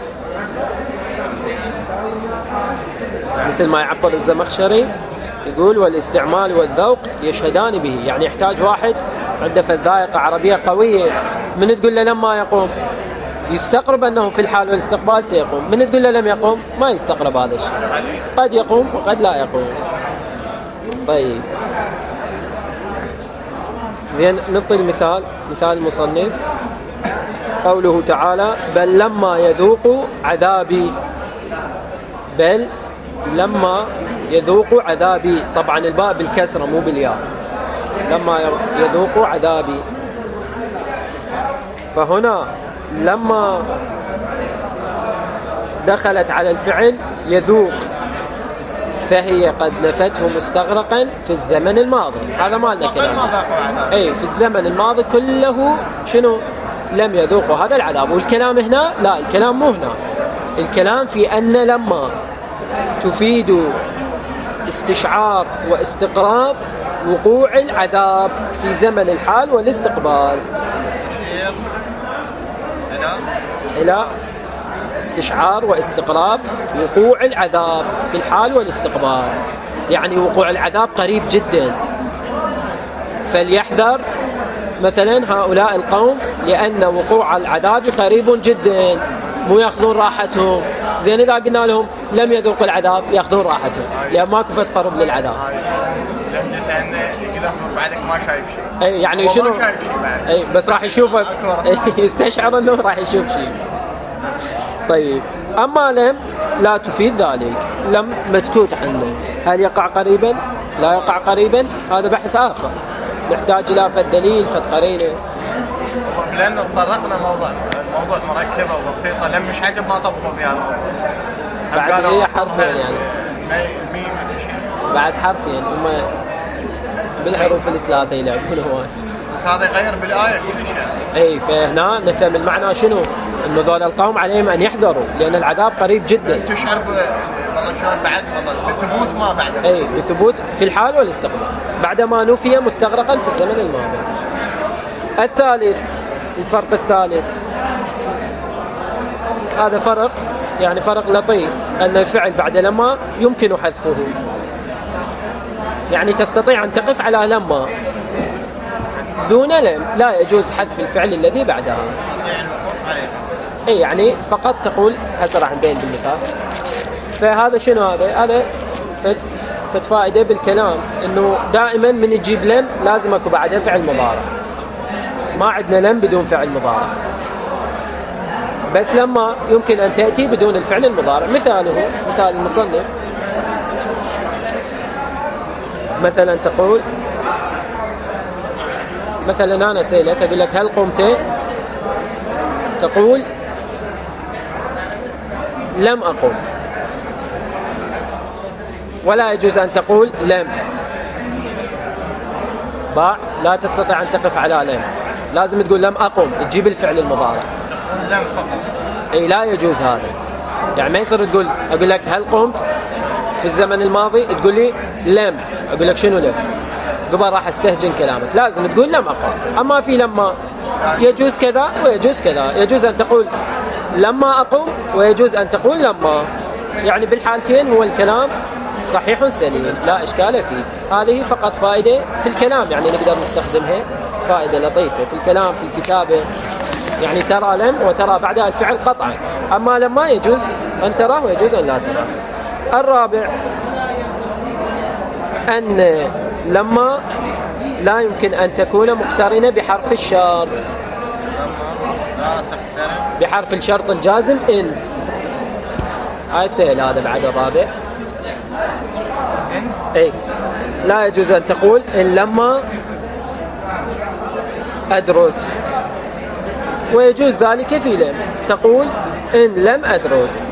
Speaker 1: مثل ما يعبر الزمخشري يقول والاستعمال والذوق يشهدان به. يعني يحتاج واحد عنده فذائقة عربية قوية من تقول له لما يقوم يستقرب أنه في الحال والاستقبال سيقوم. من تقول له لم يقوم ما يستقرب هذا الشيء، قد يقوم وقد لا يقوم. طيب زين، نعطي المثال، مثال المصنف قوله تعالى بل لما يذوقوا عذابي، بل لما يذوقوا عذابي، طبعا الباء بالكسرة مو بالياء، لما يذوقوا عذابي. فهنا لما دخلت على الفعل يذوق فهي قد نفته مستغرقا في الزمن الماضي، هذا ما لنا كلام. اي في الزمن الماضي كله شنو؟ لم يذوقوا هذا العذاب. والكلام هنا لا، الكلام مو هنا، الكلام في أن لما تفيد استشعار واستقراب وقوع العذاب في زمن الحال والاستقبال. إلى استشعار واستقراب وقوع العذاب في الحال والاستقبال، يعني وقوع العذاب قريب جدا. فليحذر مثلا هؤلاء القوم لأن وقوع العذاب قريب جدا، مو يأخذون راحتهم. زين إذا قلنا لهم لم يذوقوا العذاب يأخذون راحتهم لأن ماكو فت قرب للعذاب.
Speaker 2: لهجته انه يقول اصبر بعدك ما شايف شيء.
Speaker 1: اي يعني شنو؟ اي بس راح يشوفك يستشعر انه راح يشوف شيء. طيب اما لم لا تفيد ذلك، لم مسكوت عنه، هل يقع قريبا؟ لا يقع قريبا، هذا بحث اخر نحتاج الى فد دليل فد قرينه.
Speaker 2: لأن تطرقنا موضوع الموضوع مركبة وبسيطة، لم مش عجب ما طبقوا بها الموضوع.
Speaker 1: بعد هي حرفين يعني
Speaker 2: ميم
Speaker 1: بعد حرفين هم بالحروف الثلاثة يلعبون هواي.
Speaker 2: بس هذا يغير بالآية كل شيء.
Speaker 1: اي فهنا نفهم المعنى شنو؟ انه ذول القوم عليهم ان يحذروا لأن العذاب قريب جدا.
Speaker 2: تشعر والله شلون بعد والله بالثبوت ما بعد.
Speaker 1: اي بثبوت في الحال والاستقبال بعدما نفي مستغرقا في الزمن الماضي. الثالث، الفرق الثالث هذا فرق يعني فرق لطيف، أن الفعل بعد لما يمكن حذفه، يعني تستطيع أن تقف على لما دون لم، لا يجوز حذف الفعل الذي بعدها.
Speaker 2: تستطيع الوقوف عليه.
Speaker 1: اي يعني فقط تقول هسه راح نبين بالمثال. فهذا شنو هذا؟ هذا فد فائدة بالكلام، انه دائما من تجيب لم لازم اكو بعدها فعل مضارع، ما عندنا لم بدون فعل مضارع، بس لما يمكن أن تأتي بدون الفعل المضارع. مثاله مثال المصنف مثلا تقول مثلا أنا أسألك أقول لك هل قمت؟ تقول لم أقم، ولا يجوز أن تقول لم باع، لا تستطيع أن تقف على لم، لازم تقول لم أقم تجيب الفعل المضارع.
Speaker 2: لم فقط.
Speaker 1: اي لا يجوز هذا، يعني ما يصير تقول اقول لك هل قمت في الزمن الماضي تقول لي لم، اقول لك شنو لم؟ قبل راح استهجن كلامك، لازم تقول لم أقم. اما في لما يجوز كذا ويجوز كذا، يجوز ان تقول لما أقم ويجوز ان تقول لما، يعني بالحالتين هو الكلام صحيح سليم لا اشكال فيه. هذه فقط فائده في الكلام يعني نقدر نستخدمها، فائده لطيفه في الكلام في الكتابه، يعني ترى لم وترى بعدها الفعل قطعا، أما لما يجوز أن تراه ويجوز أن لا تراه. الرابع أن لما لا يمكن أن تكون مقترنة بحرف الشرط،
Speaker 2: لا تقترن
Speaker 1: بحرف الشرط الجازم إن. هاي سهل هذا بعد الرابع.
Speaker 2: إن
Speaker 1: أي لا يجوز أن تقول إن لما أدرس، ويجوز ذلك في لم، تقول إن لم أدرس.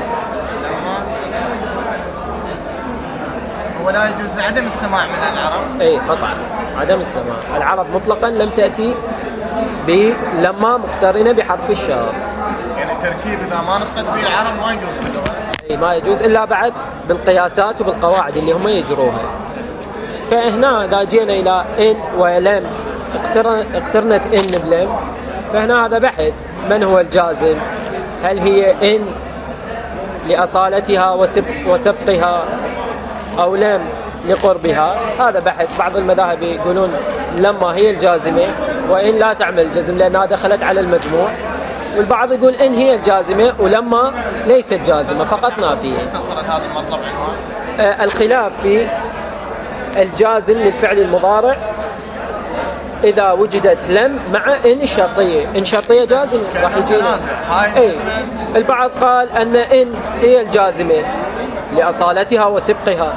Speaker 2: ولا يجوز عدم السماع من العرب.
Speaker 1: اي قطعا عدم السماع، العرب مطلقا لم تأتي بلما مقترنة بحرف الشرط،
Speaker 2: يعني التركيب إذا ما نطقت به العرب ما يجوز باللغة.
Speaker 1: اي ما يجوز إلا بعد بالقياسات وبالقواعد اللي هم يجروها. فهنا إذا جينا إلى إن ولم اقترنت إن بلم، فهنا هذا بحث من هو الجازم، هل هي إن لأصالتها وسبقها أو لم لقربها، هذا بحث. بعض المذاهب يقولون لما هي الجازمة وإن لا تعمل جزم لأنها دخلت على المجموع، والبعض يقول إن هي الجازمة ولما ليست جازمة فقط نافية.
Speaker 2: اختصرت هذا المطلب عنوان
Speaker 1: آه الخلاف في الجازم للفعل المضارع إذا وجدت لم مع إن شرطية. إن شرطية جازمة راح يجينا. أي البعض قال أن إن هي الجازمة لأصالتها وسبقها،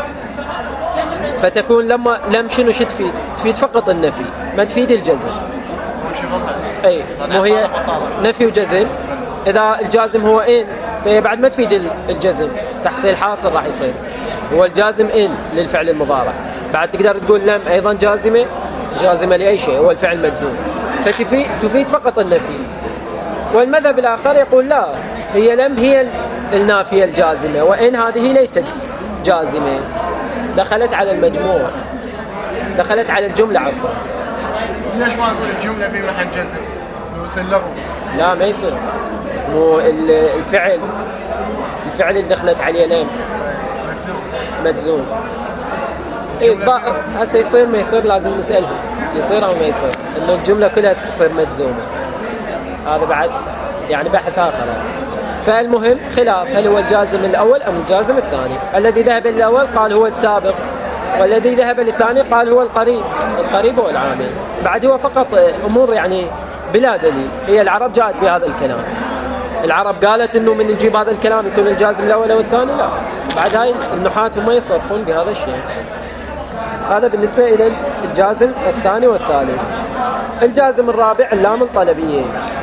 Speaker 1: فتكون لما لم شنو شو تفيد؟ تفيد فقط النفي ما تفيد الجزم. أي مو هي نفي وجزم. إذا الجازم هو إن فهي بعد ما تفيد الجزم، تحصيل حاصل راح يصير. هو الجازم إن للفعل المضارع. بعد تقدر تقول لم أيضا جازمة، جازمة لأي شيء هو الفعل مجزوم، فتفيد تفيد فقط النفي. والمذهب الآخر يقول لا، هي لم هي النافية الجازمة، وإن هذه ليست جازمة، دخلت على المجموع، دخلت على الجملة عفوا.
Speaker 2: ليش ما نقول الجملة في محل جزم وسلموا؟
Speaker 1: لا ما يصير، مو الفعل الفعل اللي دخلت عليه لم
Speaker 2: مجزوم
Speaker 1: مجزوم. إيه هسه يصير ما يصير لازم نسألهم يصير أو ما يصير، إنه الجملة كلها تصير مجزومة. هذا بعد يعني بحث آخر. فالمهم خلاف هل هو الجازم الأول أم الجازم الثاني. الذي ذهب للأول قال هو السابق، والذي ذهب للثاني قال هو القريب. القريب هو العامل. بعد هو فقط أمور يعني بلا دليل. هي العرب جاءت بهذا الكلام، العرب قالت إنه من نجيب هذا الكلام يكون الجازم الأول أو الثاني. لا، بعد هاي النحاة هم يصرفون بهذا الشيء. هذا بالنسبة إلى الجازم الثاني والثالث. الجازم الرابع اللام الطلبية.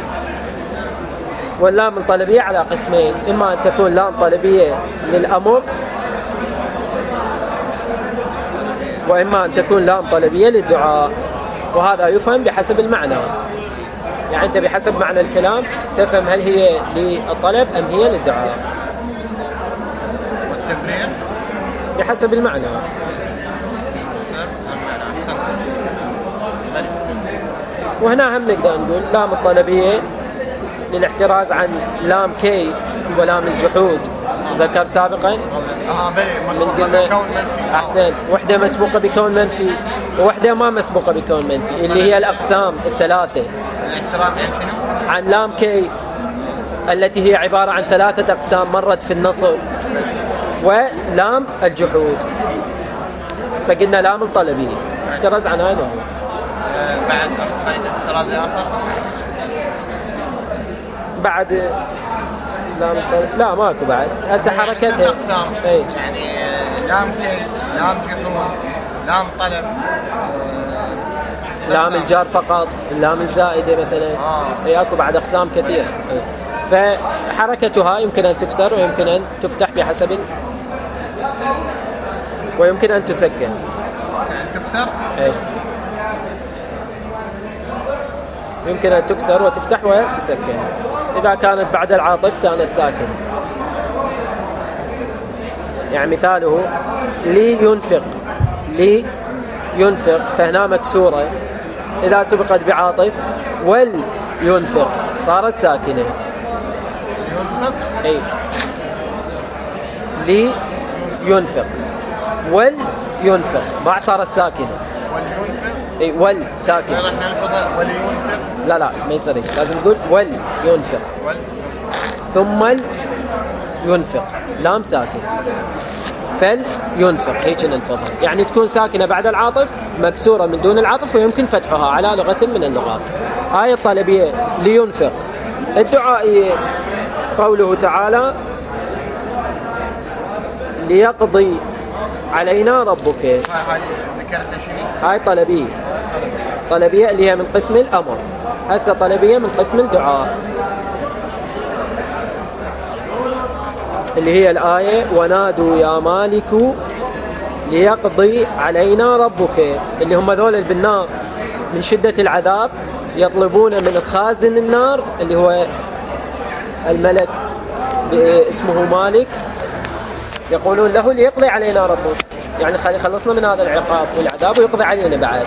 Speaker 1: واللام الطلبية على قسمين، إما أن تكون لام طلبية للأمر، وإما أن تكون لام طلبية للدعاء. وهذا يفهم بحسب المعنى، يعني أنت بحسب معنى الكلام تفهم هل هي للطلب أم هي للدعاء.
Speaker 2: والتفريع
Speaker 1: بحسب المعنى. وهنا هم نقدر نقول لام الطلبية للاحتراز عن لام كي ولام الجحود ذكر سابقا.
Speaker 2: اه بلي مسبوقة بكون منفي.
Speaker 1: احسنت، وحده مسبوقه بكون منفي ووحده ما مسبوقه بكون منفي، اللي هي الاقسام الثلاثه.
Speaker 2: الاحتراز عن شنو؟
Speaker 1: عن لام كي التي هي عباره عن ثلاثه اقسام مرت في النصب، ولام الجحود. فقلنا لام الطلبيه احترز عن هاي الامور.
Speaker 2: آه بعد فائده احتراز اخر
Speaker 1: بعد لام لا ماكو بعد. هسه حركتها
Speaker 2: اقسام
Speaker 1: اي
Speaker 2: يعني لام كي، لام جحود، لام طلب،
Speaker 1: لام الجار فقط، اللام الزائده مثلا.
Speaker 2: اه
Speaker 1: اي اكو بعد اقسام كثيره. فحركتها يمكن ان تكسر ويمكن ان تفتح بحسب ال... ويمكن ان تسكن.
Speaker 2: يعني تكسر؟
Speaker 1: اي يمكن ان تكسر وتفتح وتسكن. إذا كانت بعد العاطف كانت ساكنة. يعني مثاله لي ينفق، لي ينفق فهنا مكسورة، إذا سبقت بعاطف وال ينفق صارت ساكنة.
Speaker 2: ينفق؟
Speaker 1: أي لي ينفق وال ينفق ما صارت ساكنة.
Speaker 2: والينفق؟
Speaker 1: اي وال ساكن.
Speaker 2: راح نلفظها ولينفق؟
Speaker 1: لا لا ما يصير، لازم تقول وال ينفق
Speaker 2: وال
Speaker 1: ثم ال ينفق لام ساكن، فل ينفق هيك نلفظها. يعني تكون ساكنة بعد العاطف مكسورة من دون العاطف ويمكن فتحها على لغة من اللغات. هاي الطلبية لينفق. الدعائية قوله تعالى ليقضي علينا ربك.
Speaker 2: هاي ذكرت شنو؟
Speaker 1: هاي طلبية، طلبية اللي هي من قسم الأمر. هسه طلبية من قسم الدعاء اللي هي الآية ونادوا يا مالك ليقضي علينا ربك، اللي هم ذول البناء من شدة العذاب يطلبون من خازن النار اللي هو الملك اسمه مالك، يقولون له ليقضي علينا ربك، يعني خلي خلصنا من هذا العقاب والعذاب ويقضي علينا بعد.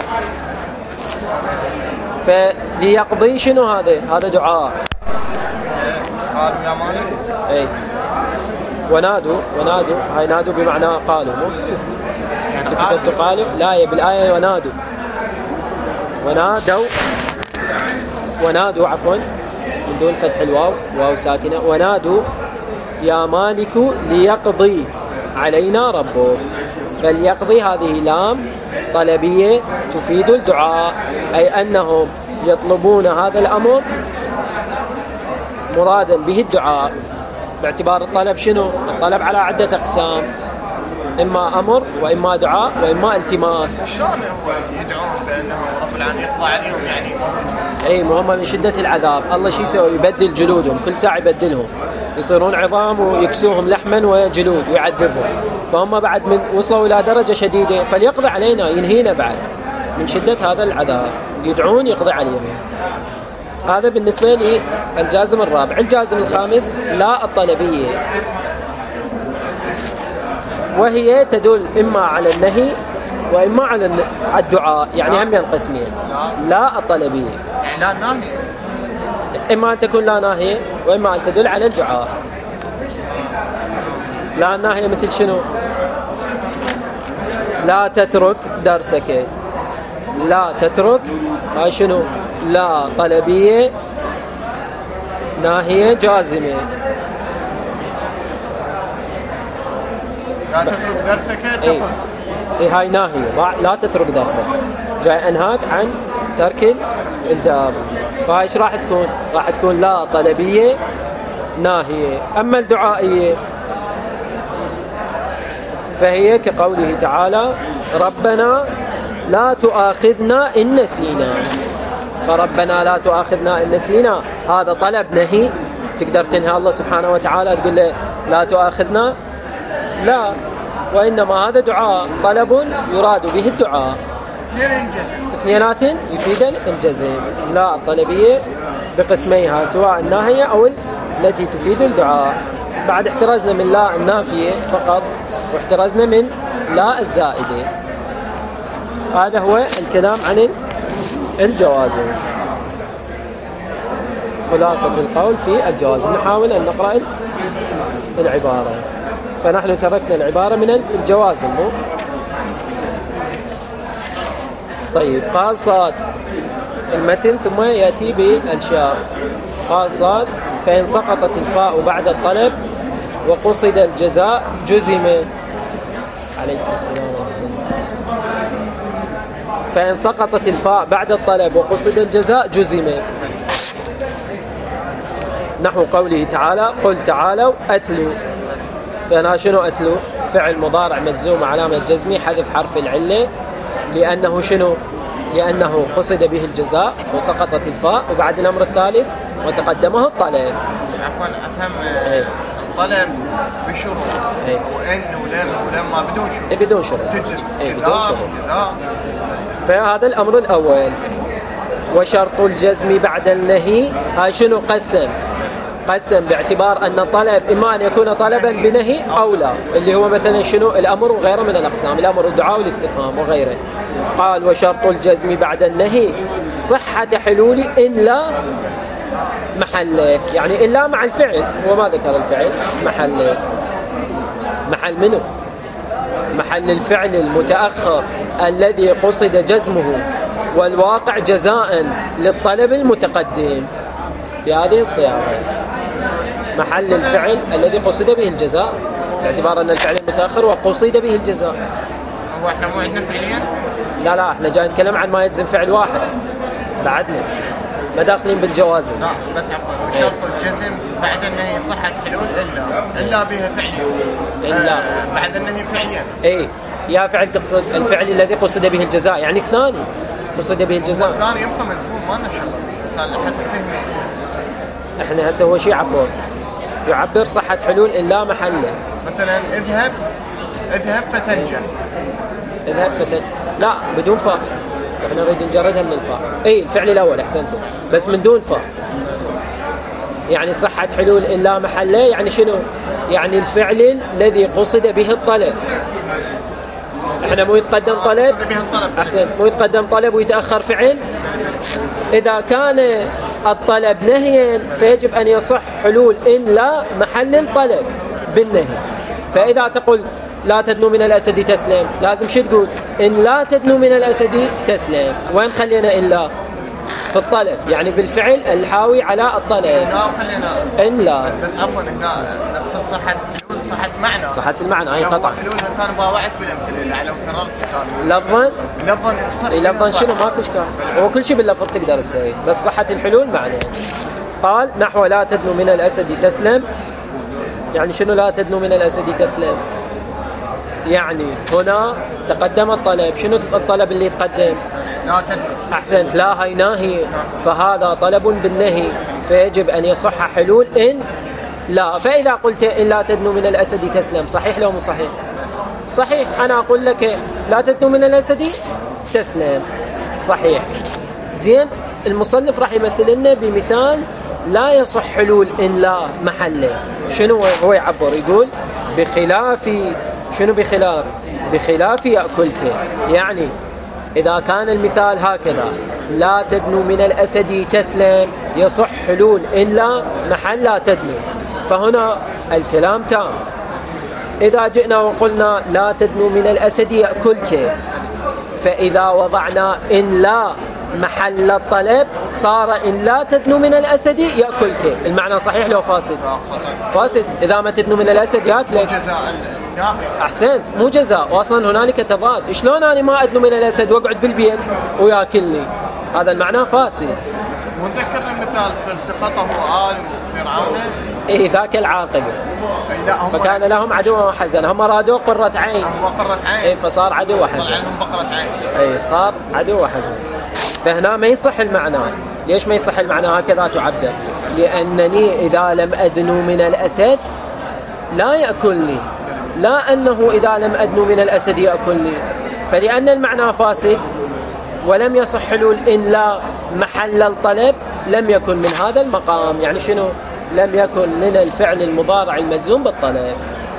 Speaker 1: فليقضي شنو هذا؟ هذا دعاء.
Speaker 2: قالوا يا مالك.
Speaker 1: اي ونادوا، ونادوا هاي نادوا بمعنى قالوا، مو يعني كتبت قالوا، لا هي بالآية ونادوا، ونادوا ونادوا عفوا من دون فتح الواو، واو ساكنة. ونادوا يا مالك ليقضي علينا ربك. فليقضي هذه لام طلبية تفيد الدعاء، أي أنهم يطلبون هذا الأمر مرادا به الدعاء، باعتبار الطلب شنو؟ الطلب على عدة أقسام، إما أمر وإما دعاء وإما التماس.
Speaker 2: شلون هو يدعون بأنه رب العالمين يقضى عليهم يعني؟
Speaker 1: أي مهم من شدة العذاب الله شو يسوي؟ يبدل جلودهم، كل ساعة يبدلهم، يصيرون عظام ويكسوهم لحما وجلود ويعذبهم، فهم بعد من وصلوا إلى درجة شديدة فليقضي علينا، ينهينا بعد من شدة هذا العذاب، يدعون يقضي عليهم. هذا بالنسبة للجازم الرابع. الجازم الخامس لا الطلبية، وهي تدل إما على النهي وإما على الدعاء، يعني هم القسمين. لا الطلبية
Speaker 2: يعني لا الناهية،
Speaker 1: إما أن تكون لا ناهية وإما أن تدل على الدعاء. لا الناهية مثل شنو؟ لا تترك درسك، لا تترك، هاي شنو؟ لا طلبية ناهية جازمة.
Speaker 2: لا تترك درسك تفز.
Speaker 1: اي هاي ناهية، لا تترك درسك، جاي انهاك عن ترك الدرس، فهاي ايش راح تكون؟ راح تكون لا طلبية ناهية. اما الدعائية فهي كقوله تعالى ربنا لا تؤاخذنا إن نسينا. فربنا لا تؤاخذنا إن نسينا هذا طلب نهي، تقدر تنهى الله سبحانه وتعالى تقول له لا تؤاخذنا؟ لا، وإنما هذا دعاء، طلب يراد به الدعاء، اثنينات يفيدن الجزم. لا الطلبية بقسميها سواء الناهية أو التي تفيد الدعاء. بعد احترزنا من لا النافية فقط واحترزنا من لا الزائدة. هذا هو الكلام عن الجوازم، خلاصة القول في الجوازم. نحاول أن نقرأ العبارة، فنحن تركنا العبارة من الجوازم. طيب قال صاد المتن ثم يأتي بالشاء. قال صاد فإن سقطت الفاء بعد الطلب وقصد الجزاء جزم. عليكم السلام ورحمة الله. فإن سقطت الفاء بعد الطلب وقصد الجزاء جزم، نحو قوله تعالى قل تعالوا أتلوا. فأنا شنو أتلوا؟ فعل مضارع مجزوم علامة جزمي حذف حرف العلة، لأنه شنو؟ لأنه قصد به الجزاء وسقطت الفاء، وبعد الأمر الثالث وتقدمه الطلب.
Speaker 2: عفوا أفهم ايه. الطلب بشروط ايه. وإن ولم ولما بدون شروط
Speaker 1: ايه بدون شروط
Speaker 2: تجزم
Speaker 1: ايه
Speaker 2: جزاء
Speaker 1: بدون شروط.
Speaker 2: جزاء.
Speaker 1: فهذا الأمر الأول. وشرط الجزم بعد النهي هاي شنو؟ قسم قسم باعتبار أن الطلب إما أن يكون طلبا بنهي أو لا، اللي هو مثلا شنو؟ الأمر وغيره من الأقسام، الأمر والدعاء والاستفهام وغيره. قال وشرط الجزم بعد النهي صحة حلول إن لا محله، يعني إلا مع الفعل، وما ذكر الفعل محله. محل منه؟ محل الفعل المتأخر الذي قصد جزمه والواقع جزاء للطلب المتقدم بهذه الصياغة. محل الفعل الذي قصد به الجزاء باعتبار أن الفعل المتأخر وقصد به الجزاء.
Speaker 2: هو احنا مو عندنا فعليا؟
Speaker 1: لا لا احنا جاي نتكلم عن ما يجزم فعل واحد، بعدنا ما داخلين بالجوازم.
Speaker 2: لا بس عفوا شرط الجزم بعد النهي صحة حلول إلا إلا بها فعليا.
Speaker 1: إلا
Speaker 2: آه بعد النهي فعليا.
Speaker 1: اي يا فعل تقصد الفعل الذي قصد به الجزاء، يعني الثاني قصد به الجزاء.
Speaker 2: الثاني يبقى مجزوم ما لنا شغل صار حسب فهمي.
Speaker 1: احنا هسه هو شيء يعبر يعبر صحة حلول إلا محله.
Speaker 2: مثلا اذهب اذهب فتنجح.
Speaker 1: اذهب فتن لا بدون فاء، احنا نريد نجردها من الفاء. اي الفعل الأول احسنتم، بس من دون فاء. يعني صحة حلول إن لا محله يعني شنو؟ يعني الفعل الذي قصد به الطلب. احنا مو يتقدم طلب احسن، مو يتقدم طلب ويتأخر فعل. إذا كان الطلب نهيا فيجب أن يصح حلول إن لا محل الطلب بالنهي. فإذا تقول لا تدنو من الأسد تسلم، لازم شو تقول؟ إن لا تدنو من الأسد تسلم. وين خلينا إلا؟ في الطلب، يعني بالفعل الحاوي على الطلب.
Speaker 2: هنا خلينا
Speaker 1: إن لا.
Speaker 2: بس عفوا هنا نقصد صحة حلول صحة معنى.
Speaker 1: صحة المعنى أي قطع.
Speaker 2: حلول هسه أنا باوعد بالأمثلة لعل وكررت
Speaker 1: لفظا.
Speaker 2: لفظا صح.
Speaker 1: لفظا شنو ماكو إشكال، هو كل شيء باللفظ تقدر تسوي، بس صحة الحلول معنى. قال نحو لا تدنو من الأسد تسلم، يعني شنو لا تدنو من الأسد تسلم؟ يعني هنا تقدم الطلب، شنو الطلب اللي يتقدم؟
Speaker 2: لا تدنو.
Speaker 1: أحسنت، لا هي ناهي، فهذا طلب بالنهي، فيجب أن يصح حلول إن لا. فإذا قلت إن لا تدنو من الأسد تسلم، صحيح لو مو صحيح؟ صحيح، أنا أقول لك لا تدنو من الأسد تسلم، صحيح. زين، المصنف راح يمثل لنا بمثال لا يصح حلول إن لا محله. شنو هو يعبر؟ يقول بخلاف، شنو بخلاف؟ بخلاف يأكلك، يعني إذا كان المثال هكذا لا تدنو من الأسد تسلم، يصح حلول إن لا محل لا تدنو، فهنا الكلام تام. إذا جئنا وقلنا لا تدنو من الأسد يأكلك، فإذا وضعنا إن لا محل الطلب صار إن لا تدنو من الأسد يأكلك. المعنى صحيح لو فاسد؟ فاسد، إذا ما تدنو من الأسد يأكلك.
Speaker 2: جزاء نافع.
Speaker 1: أحسنت، مو جزاء، وأصلا هنالك تضاد. شلون أنا ما أدنو من الأسد وأقعد بالبيت ويأكلني؟ هذا المعنى فاسد.
Speaker 2: وذكرنا مثال فالتقطه آل فرعون.
Speaker 1: إيه ذاك العاقبة. فكان لهم عدو وحزن، هم أرادوا قرة عين.
Speaker 2: هم قرة عين.
Speaker 1: إيه فصار عدو وحزن.
Speaker 2: طلع لهم بقرة عين.
Speaker 1: إيه صار عدو وحزن. فهنا ما يصح المعنى. ليش ما يصح المعنى هكذا تعبر؟ لأنني إذا لم أدنو من الأسد لا يأكلني، لا أنه إذا لم أدنو من الأسد يأكلني. فلأن المعنى فاسد ولم يصح حلول إن لا محل الطلب، لم يكن من هذا المقام. يعني شنو؟ لم يكن من الفعل المضارع المجزوم بالطلب.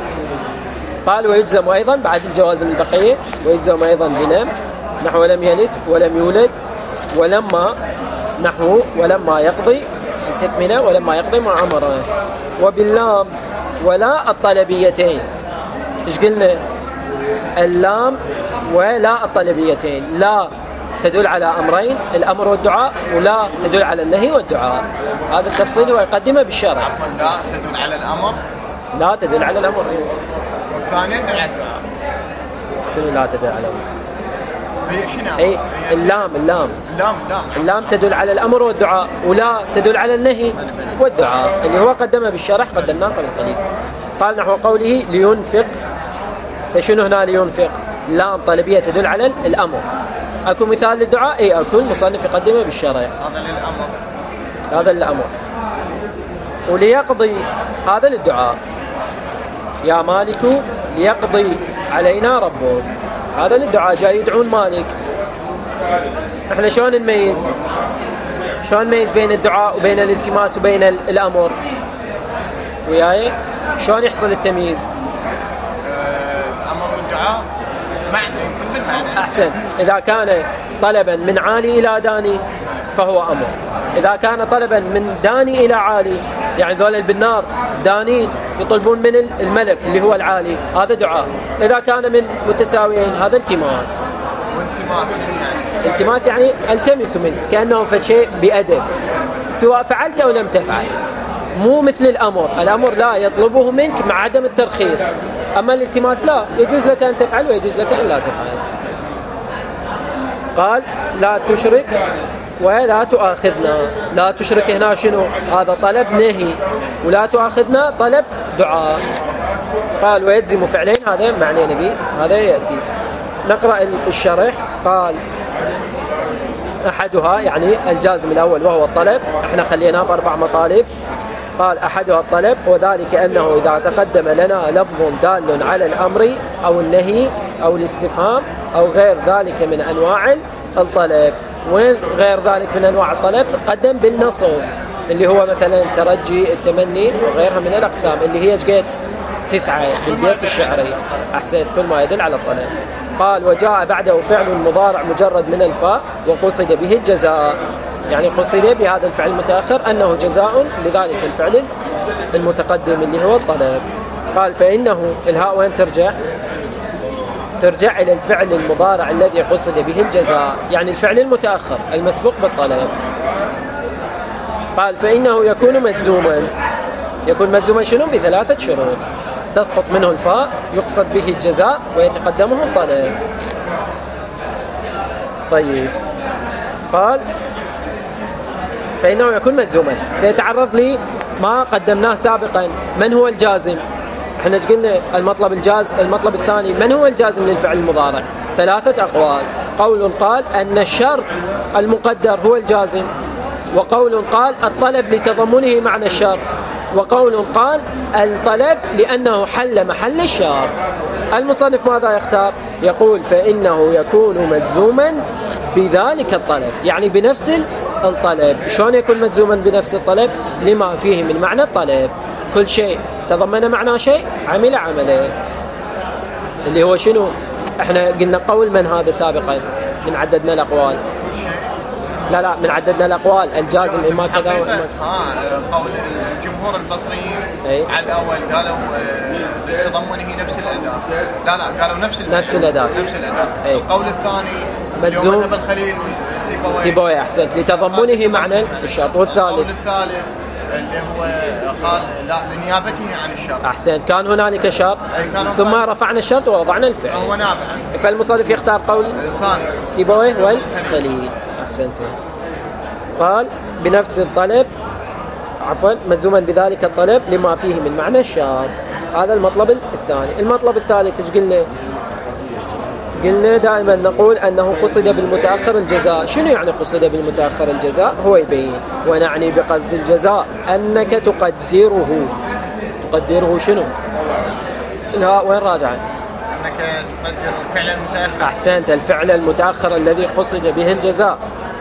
Speaker 1: قال ويجزم أيضا بعد الجوازم البقية، ويجزم أيضا بلم نحو لم يلد ولم يولد، ولما نحو ولما يقضي التكملة، ولما يقضي ما أمره، وباللام ولا الطلبيتين. إيش قلنا؟ اللام ولا الطلبيتين، لا تدل على أمرين، الأمر والدعاء، ولا تدل على النهي والدعاء. هذا التفصيل هو يقدمه بالشرع.
Speaker 2: لا تدل على الأمر،
Speaker 1: لا تدل على الأمر.
Speaker 2: والثانية تدل على الدعاء.
Speaker 1: شنو لا تدل على الأمر؟
Speaker 2: هي شنو؟
Speaker 1: أي اللام اللام
Speaker 2: اللام اللام
Speaker 1: اللام تدل على الأمر والدعاء، ولا تدل على النهي والدعاء، اللي هو قدمه بالشرح، قدمناه قبل قليل. قال نحو قوله لينفق، فشنو هنا لينفق؟ لام طلبية تدل على الأمر. أكو مثال للدعاء؟ أي أكو، المصنف يقدمه بالشرع.
Speaker 2: هذا للأمر،
Speaker 1: هذا للأمر. وليقضي هذا للدعاء، يا مالك ليقضي علينا ربك، هذا للدعاء، جاي يدعون مالك. احنا شلون نميز؟ شلون نميز بين الدعاء وبين الالتماس وبين الأمر؟ وياي شلون يحصل التمييز؟
Speaker 2: آه الأمر والدعاء معنى، يمكن بالمعنى.
Speaker 1: أحسن، إذا كان طلبا من عالي إلى داني فهو أمر، إذا كان طلبا من داني إلى عالي، يعني ذول بالنار دانين يطلبون من الملك اللي هو العالي، هذا دعاء. إذا كان من متساويين هذا التماس.
Speaker 2: والتماس يعني
Speaker 1: التماس يعني التمس منه، كأنه فشيء بأدب، سواء فعلت أو لم تفعل، مو مثل الأمر. الأمر لا يطلبه منك مع عدم الترخيص، أما الالتماس لا، يجوز لك أن تفعل ويجوز لك أن لا تفعل. قال لا تشرك ولا تؤاخذنا. لا تشرك هنا شنو؟ هذا طلب نهي، ولا تؤاخذنا طلب دعاء. قال ويجزم فعلين، هذا معنى نبي، هذا يأتي. نقرأ الشرح. قال أحدها يعني الجازم الأول وهو الطلب، احنا خليناه بأربع مطالب. قال أحدها الطلب، وذلك أنه إذا تقدم لنا لفظ دال على الأمر أو النهي أو الاستفهام أو غير ذلك من أنواع الطلب. وين غير ذلك من أنواع الطلب؟ قدم بالنصب، اللي هو مثلا الترجي، التمني وغيرها من الأقسام، اللي هي جيت تسعة بالبيت الشعري. أحسنت، كل ما يدل على الطلب. قال وجاء بعده فعل مضارع مجرد من الفاء وقصد به الجزاء، يعني قصد بهذا الفعل المتأخر أنه جزاء لذلك الفعل المتقدم اللي هو الطلب. قال فإنه الهاء وين ترجع؟ ترجع إلى الفعل المضارع الذي قصد به الجزاء، يعني الفعل المتأخر المسبوق بالطلب. قال فإنه يكون مجزوما. يكون مجزوما شنو؟ بثلاثة شروط: تسقط منه الفاء، يقصد به الجزاء، ويتقدمه الطلب. طيب قال فإنه يكون مجزوما. سيتعرض لي ما قدمناه سابقا. من هو الجازم؟ احنا قلنا المطلب الجاز المطلب الثاني من هو الجازم للفعل المضارع؟ ثلاثة أقوال. قول قال أن الشرط المقدر هو الجازم، وقول قال الطلب لتضمنه معنى الشرط، وقول قال الطلب لأنه حل محل الشرط. المصنف ماذا يختار؟ يقول فإنه يكون مجزوما بذلك الطلب، يعني بنفس الطلب. شلون يكون مجزوما بنفس الطلب؟ لما فيه من معنى الطلب. كل شيء تضمن معنى شيء عمل عمله، اللي هو شنو؟ احنا قلنا قول من هذا سابقا من عددنا الأقوال. لا لا من عددنا الأقوال الجازم إما كذا وإما
Speaker 2: ها. قول الجمهور البصريين
Speaker 1: أي.
Speaker 2: على الأول قالوا لتضمنه نفس الأداة. لا لا قالوا نفس الأداة.
Speaker 1: نفس الأداة.
Speaker 2: نفس الأداة.
Speaker 1: أي.
Speaker 2: القول الثاني
Speaker 1: مجزوم
Speaker 2: مذهب الخليل والسيبويه.
Speaker 1: سيبويه أحسنت لتضمنه معنى الشرط. والثالث
Speaker 2: القول الثالث اللي هو قال لا لنيابته عن الشرط.
Speaker 1: أحسنت كان هنالك شرط ثم رفعنا الشرط ووضعنا الفعل.
Speaker 2: هو نابع عنه.
Speaker 1: فالمصنف يختار قول
Speaker 2: الثاني
Speaker 1: سيبويه والخليل. أحسنت. قال بنفس الطلب عفوا مجزوما بذلك الطلب لما فيه من معنى الشرط. هذا المطلب الثاني. المطلب الثالث ايش قلنا؟ قلنا دائما نقول أنه قصد بالمتأخر الجزاء. شنو يعني قصد بالمتأخر الجزاء؟ هو يبين. ونعني بقصد الجزاء أنك تقدره. تقدره شنو؟ لا وين راجع؟
Speaker 2: أنك تقدر الفعل المتأخر.
Speaker 1: أحسنت الفعل المتأخر الذي قصد به الجزاء.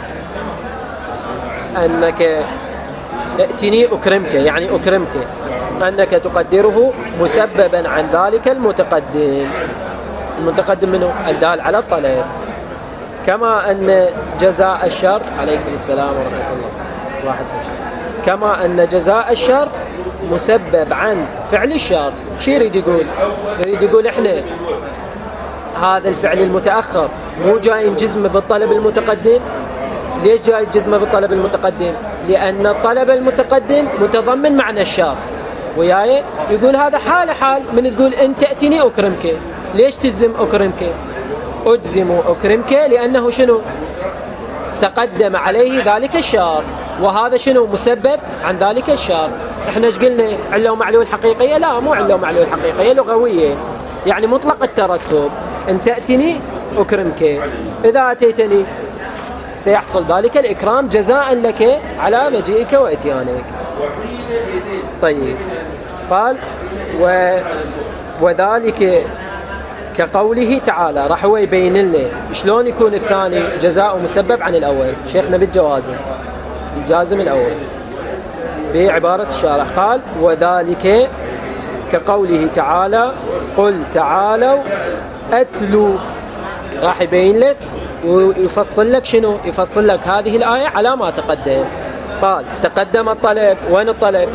Speaker 1: أنك ائتني أكرمك، يعني أكرمك. أنك تقدره مسببا عن ذلك المتقدم. المتقدم منه الدال على الطلب. كما أن جزاء الشرط عليكم السلام ورحمة الله واحد كما أن جزاء الشرط مسبب عن فعل الشرط. شو يريد يقول؟ يريد يقول إحنا هذا الفعل المتأخر مو جاي جزم بالطلب المتقدم. ليش جاي جزمه بالطلب المتقدم؟ لأن الطلب المتقدم متضمن معنى الشرط. وياي يقول هذا حال حال من تقول أنت تأتيني أكرمك. ليش تجزم أكرمك؟ أجزم أكرمك لأنه شنو؟ تقدم عليه ذلك الشرط، وهذا شنو؟ مسبب عن ذلك الشرط. احنا ايش قلنا؟ علة ومعلول حقيقية؟ لا مو علة ومعلول حقيقية، لغوية، يعني مطلق الترتب. أن تأتيني أكرمك، إذا أتيتني سيحصل ذلك الإكرام جزاء لك على مجيئك وإتيانك. طيب قال و... وذلك كقوله تعالى. راح هو يبين لنا شلون يكون الثاني جزاء مسبب عن الأول. شيخنا بالجوازم الجازم الأول بعبارة الشارح قال وذلك كقوله تعالى قل تعالوا أتلوا. راح يبين لك ويفصل لك شنو؟ يفصل لك هذه الآية على ما تقدم. قال تقدم الطلب. وين الطلب؟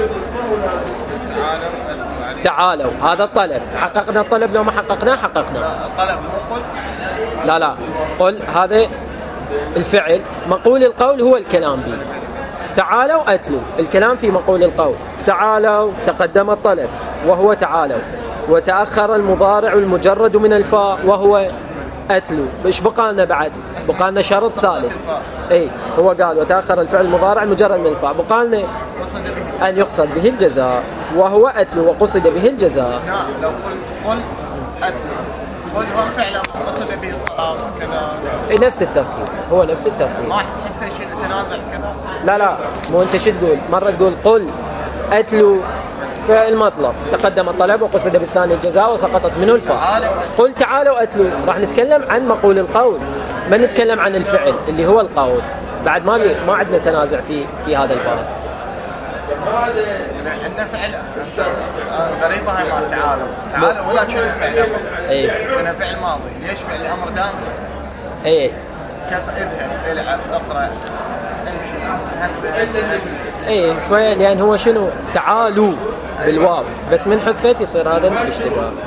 Speaker 1: تعالوا. هذا الطلب. حققنا الطلب لو ما حققناه؟ حققنا
Speaker 2: الطلب مو قل.
Speaker 1: لا لا قل هذا الفعل. مقول القول هو الكلام به. تعالوا أتلوا الكلام في مقول القول. تعالوا تقدم الطلب وهو تعالوا، وتأخر المضارع المجرد من الفاء وهو أتلو. إيش بقى لنا بعد؟ بقى لنا شرط ثالث. أي هو قال وتأخر الفعل المضارع المجرد من الفاء، بقى لنا أن يقصد به الجزاء وهو أتلو وقصد به الجزاء.
Speaker 2: لا لو قلت قل أتلو قل هو فعلا قصد به الطلاق وكذا.
Speaker 1: أي نفس الترتيب، هو نفس الترتيب.
Speaker 2: ما تحس شيء تنازع كذا.
Speaker 1: لا لا مو أنت شو تقول؟ مرة تقول قل أتلو فالمطلب تقدم الطلب وقصد بالثاني الجزاء وسقطت منه الفاء. قل تعالوا أتلوا. راح نتكلم عن مقول القول، ما نتكلم عن الفعل اللي هو القول. بعد ما ما عندنا تنازع في في هذا الباب.
Speaker 2: عندنا فعل غريبة هاي ما تعالوا تعالوا ولا شنو فعل أمر.
Speaker 1: اي
Speaker 2: شنو فعل ماضي. ليش فعل أمر دائما؟
Speaker 1: اي
Speaker 2: كاس اذهب العب اقرأ امشي هب.
Speaker 1: اي شويه لان هو شنو تعالوا بالواو، بس من حذفت يصير هذا الاشتباه.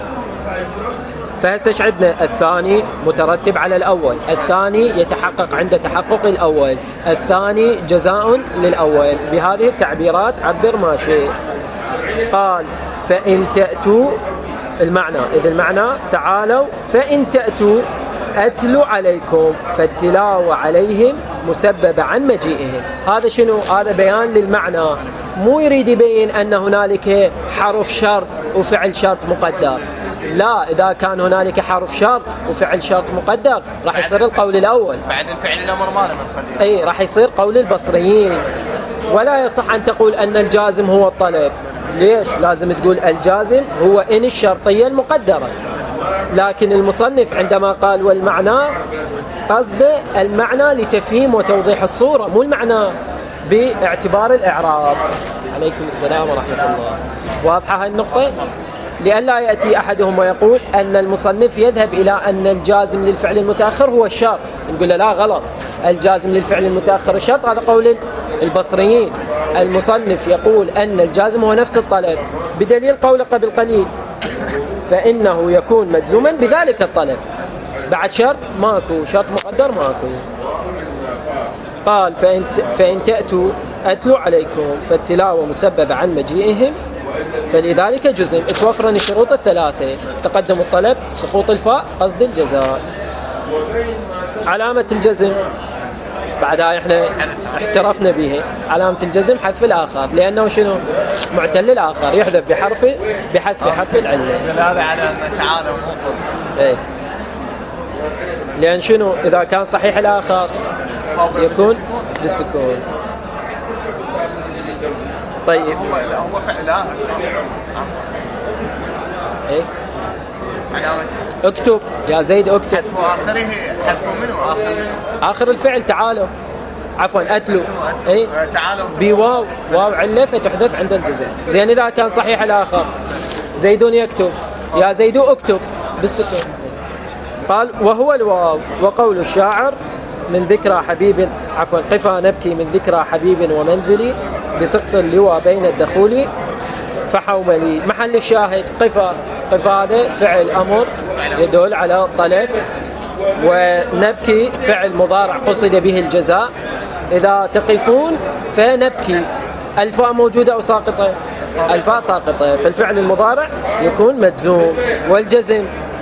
Speaker 1: فهسه ايش عندنا؟ الثاني مترتب على الأول، الثاني يتحقق عند تحقق الأول، الثاني جزاء للأول. بهذه التعبيرات عبر ما شئت. قال فإن تأتوا، المعنى إذ المعنى تعالوا فإن تأتوا أتلو عليكم، فالتلاوة عليهم مسببة عن مجيئهم. هذا شنو؟ هذا بيان للمعنى، مو يريد يبين أن هنالك حرف شرط وفعل شرط مقدر. لا، إذا كان هنالك حرف شرط وفعل شرط مقدر راح يصير القول الأول،
Speaker 2: بعد الفعل الأمر ما له مدخل،
Speaker 1: أي راح يصير قول البصريين. ولا يصح أن تقول أن الجازم هو الطلب. ليش؟ لازم تقول الجازم هو إن الشرطية المقدرة. لكن المصنف عندما قال والمعنى قصد المعنى لتفهيم وتوضيح الصورة، مو المعنى باعتبار الإعراب. عليكم السلام ورحمة الله. واضحة هاي النقطة؟ لئلا يأتي أحدهم ويقول أن المصنف يذهب إلى أن الجازم للفعل المتأخر هو الشرط، نقول له لا، غلط، الجازم للفعل المتأخر الشرط، هذا قول البصريين. المصنف يقول أن الجازم هو نفس الطلب، بدليل قوله قبل قليل فإنه يكون مجزوما بذلك الطلب. بعد شرط ماكو، شرط مقدر ماكو. قال فإن, فإن تأتوا أتلو عليكم، فالتلاوة مسببة عن مجيئهم، فلذلك جزم. توفرن الشروط الثلاثة: تقدم الطلب، سقوط الفاء، قصد الجزاء. علامة الجزم بعدها احنا احترفنا بها، علامة الجزم حذف الآخر، لأنه شنو؟ معتل الآخر يحذف بحرف بحذف حرف العلة.
Speaker 2: هذا على أن تعالى وموقف.
Speaker 1: ايه، لأن شنو؟ إذا كان صحيح الآخر يكون بالسكون. طيب
Speaker 2: هو لا هو فعلا
Speaker 1: ايه،
Speaker 2: علامة
Speaker 1: اكتب يا زيد، اكتب
Speaker 2: حذف آخره، حذف منه آخر منه
Speaker 1: آخر الفعل تعالوا، عفوا أتلو، اي
Speaker 2: تعالوا
Speaker 1: بواو، واو علة فتحذف عند الجزم. زين إذا كان صحيح الآخر زيد يكتب، يا زيد اكتب بالسكون. قال وهو الواو. وقول الشاعر من ذكرى حبيب، عفوا قفا نبكي من ذكرى حبيب ومنزلي، بسقط اللواء بين الدخول فحوملي. محل الشاهد قفا، قفا هذا فعل أمر يدل على الطلب، ونبكي فعل مضارع قصد به الجزاء. إذا تقفون فنبكي، الفاء موجودة أو ساقطة؟ الفاء ساقطة، فالفعل المضارع يكون مجزوم. والجزم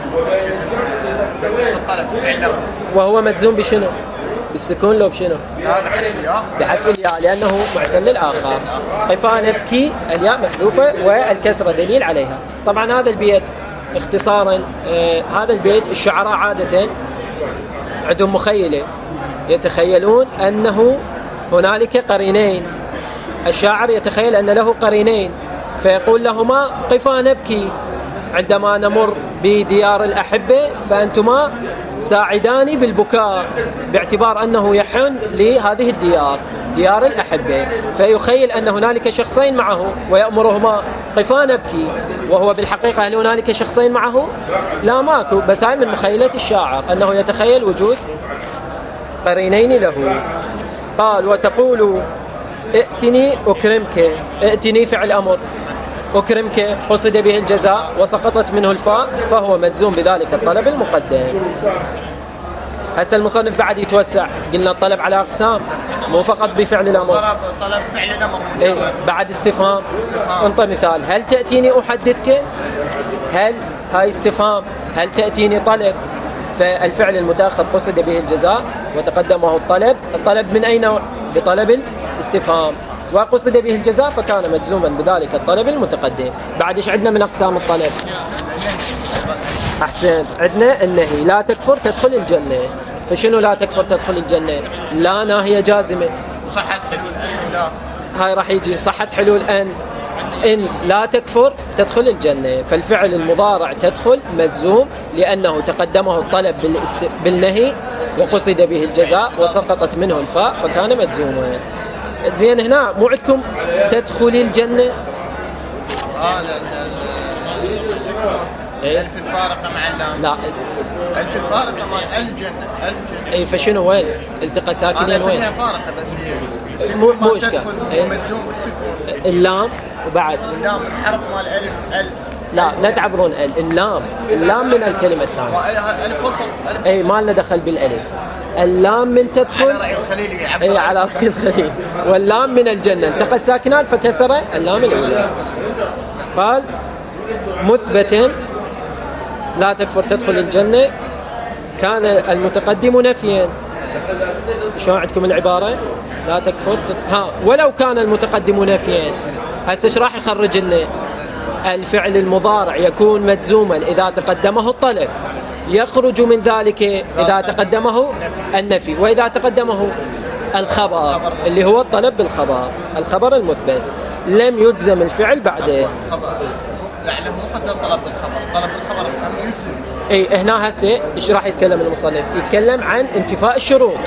Speaker 1: وهو مجزوم بشنو؟ بالسكون لو بشنو؟ بحذف الياء، لأنه معتل الآخر. قفا نبكي، الياء محذوفة والكسرة دليل عليها. طبعا هذا البيت اختصارا، آه هذا البيت الشعراء عادة عندهم مخيلة، يتخيلون أنه هنالك قرينين. الشاعر يتخيل أن له قرينين، فيقول لهما قفا نبكي عندما نمر بديار الأحبة، فأنتما ساعداني بالبكاء، باعتبار أنه يحن لهذه الديار، ديار الأحبة، فيخيل أن هنالك شخصين معه ويأمرهما قفا نبكي، وهو بالحقيقة هل هنالك شخصين معه؟ لا، ماكو، بس هاي من مخيلة الشاعر أنه يتخيل وجود قرينين له. قال وتقول ائتني أكرمك، ائتني فعل أمر، أكرمك قصد به الجزاء وسقطت منه الفاء، فهو مجزوم بذلك الطلب المقدم. هسه المصنف بعد يتوسع، قلنا الطلب على أقسام، مو فقط بفعل الأمر،
Speaker 2: طلب فعل الأمر،
Speaker 1: إيه بعد استفهام. انطى مثال، هل تأتيني أحدثك؟ هل هاي استفهام، هل تأتيني طلب، فالفعل المتأخر قصد به الجزاء وتقدمه الطلب. الطلب من أي نوع؟ بطلب الاستفهام، وقصد به الجزاء فكان مجزوما بذلك الطلب المتقدم. بعد ايش عندنا من أقسام الطلب؟ أحسن، عندنا النهي، لا تكفر تدخل الجنة. فشنو لا تكفر تدخل الجنة؟ لا ناهية جازمة،
Speaker 2: صحة حلول أن لا،
Speaker 1: هاي راح يجي صحة حلول أن، إن لا تكفر تدخل الجنة، فالفعل المضارع تدخل مجزوم لأنه تقدمه الطلب بالاست... بالنهي وقصد به الجزاء وسقطت منه الفاء فكان مجزوما. زين هنا مو عندكم تدخل الجنة؟
Speaker 2: اه لا السكون الف الفارقة مع اللام،
Speaker 1: لا
Speaker 2: الف الفارقة مع الجنة، الجنة.
Speaker 1: اي فشنو وين؟ التقى ساكنين وين؟
Speaker 2: انا فارقة بس هي
Speaker 1: مو مو اشكال،
Speaker 2: مجزوم بالسكون،
Speaker 1: اللام وبعد
Speaker 2: اللام الحرف مال الف ال
Speaker 1: لا لا تعبرون ال اللام اللام من الكلمة الثانية.
Speaker 2: ألف وسط.
Speaker 1: أي ما لنا دخل بالألف. اللام من تدخل.
Speaker 2: على رأي الخليل يعبر.
Speaker 1: أي على رأي الخليل. واللام من الجنة التقى الساكنان فكسر اللام الأولى. قال مثبت لا تكفر تدخل الجنة كان المتقدم نفيا. شو عندكم العبارة؟ لا تكفر تد... ها ولو كان المتقدم نفيا. هسه ايش راح يخرج لنا؟ الفعل المضارع يكون مجزوما إذا تقدمه الطلب، يخرج من ذلك إذا تقدمه النفي، وإذا تقدمه الخبر اللي هو الطلب بالخبر، الخبر المثبت لم يجزم الفعل بعده.
Speaker 2: يعني مو قتل طلب بالخبر، طلب الخبر أم يجزم.
Speaker 1: اي هنا هسه ايش راح يتكلم المصنف؟ يتكلم عن انتفاء الشروط،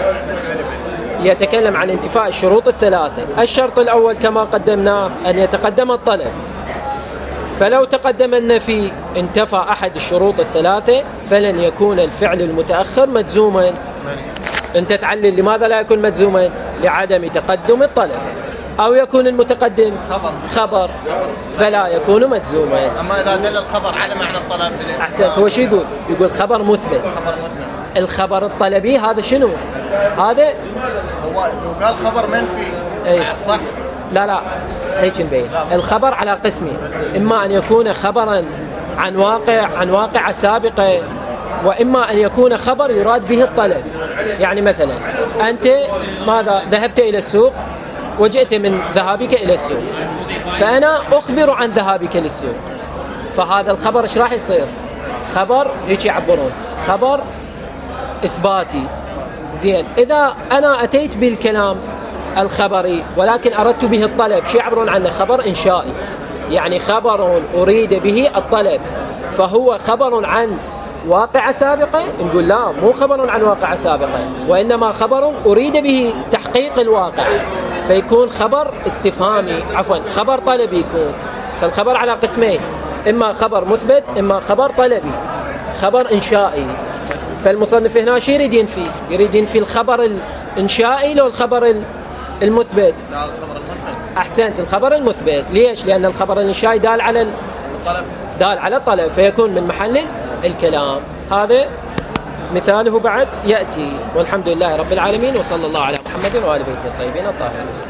Speaker 1: يتكلم عن انتفاء الشروط الثلاثة. الشرط الأول كما قدمناه أن يتقدم الطلب، فلو تقدم النفي انتفى أحد الشروط الثلاثة فلن يكون الفعل المتأخر مجزوما. أنت تعلل لماذا لا يكون مجزوما؟ لعدم تقدم الطلب. أو يكون المتقدم
Speaker 2: خبر,
Speaker 1: خبر فلا يكون مجزوما.
Speaker 2: أما إذا دل الخبر على معنى الطلب
Speaker 1: أحسن. هو شو يقول؟ يقول خبر مثبت.
Speaker 2: خبر مثبت.
Speaker 1: الخبر الطلبي هذا شنو؟ هذا
Speaker 2: هو قال خبر منفي.
Speaker 1: أي.
Speaker 2: صح؟
Speaker 1: لا لا هيك نبين. الخبر على قسمين، إما أن يكون خبرا عن واقع عن واقعة سابقة، وإما أن يكون خبر يراد به الطلب. يعني مثلا أنت ماذا ذهبت إلى السوق وجئت من ذهابك إلى السوق، فأنا أخبر عن ذهابك للسوق، فهذا الخبر إيش راح يصير؟ خبر هيك يعبرون خبر إثباتي. زين إذا أنا أتيت بالكلام الخبري ولكن أردت به الطلب، شو يعبرون عنه؟ خبر إنشائي، يعني خبر أريد به الطلب، فهو خبر عن واقعة سابقة. نقول لا، مو خبر عن واقعة سابقة، وإنما خبر أريد به تحقيق الواقع، فيكون خبر استفهامي، عفوا خبر طلبي يكون. فالخبر على قسمين، إما خبر مثبت إما خبر طلبي، خبر إنشائي. فالمصنف هنا شو يريد ينفي؟ يريد ينفي الخبر الإنشائي لو الخبر المثبت؟
Speaker 2: لا الخبر المثبت.
Speaker 1: أحسنت، الخبر المثبت. ليش؟ لأن الخبر الإنشائي دال على
Speaker 2: الطلب،
Speaker 1: دال على الطلب، فيكون من محل الكلام. هذا مثاله بعد يأتي. والحمد لله رب العالمين، وصلى الله على محمد وآل بيته الطيبين الطاهرين.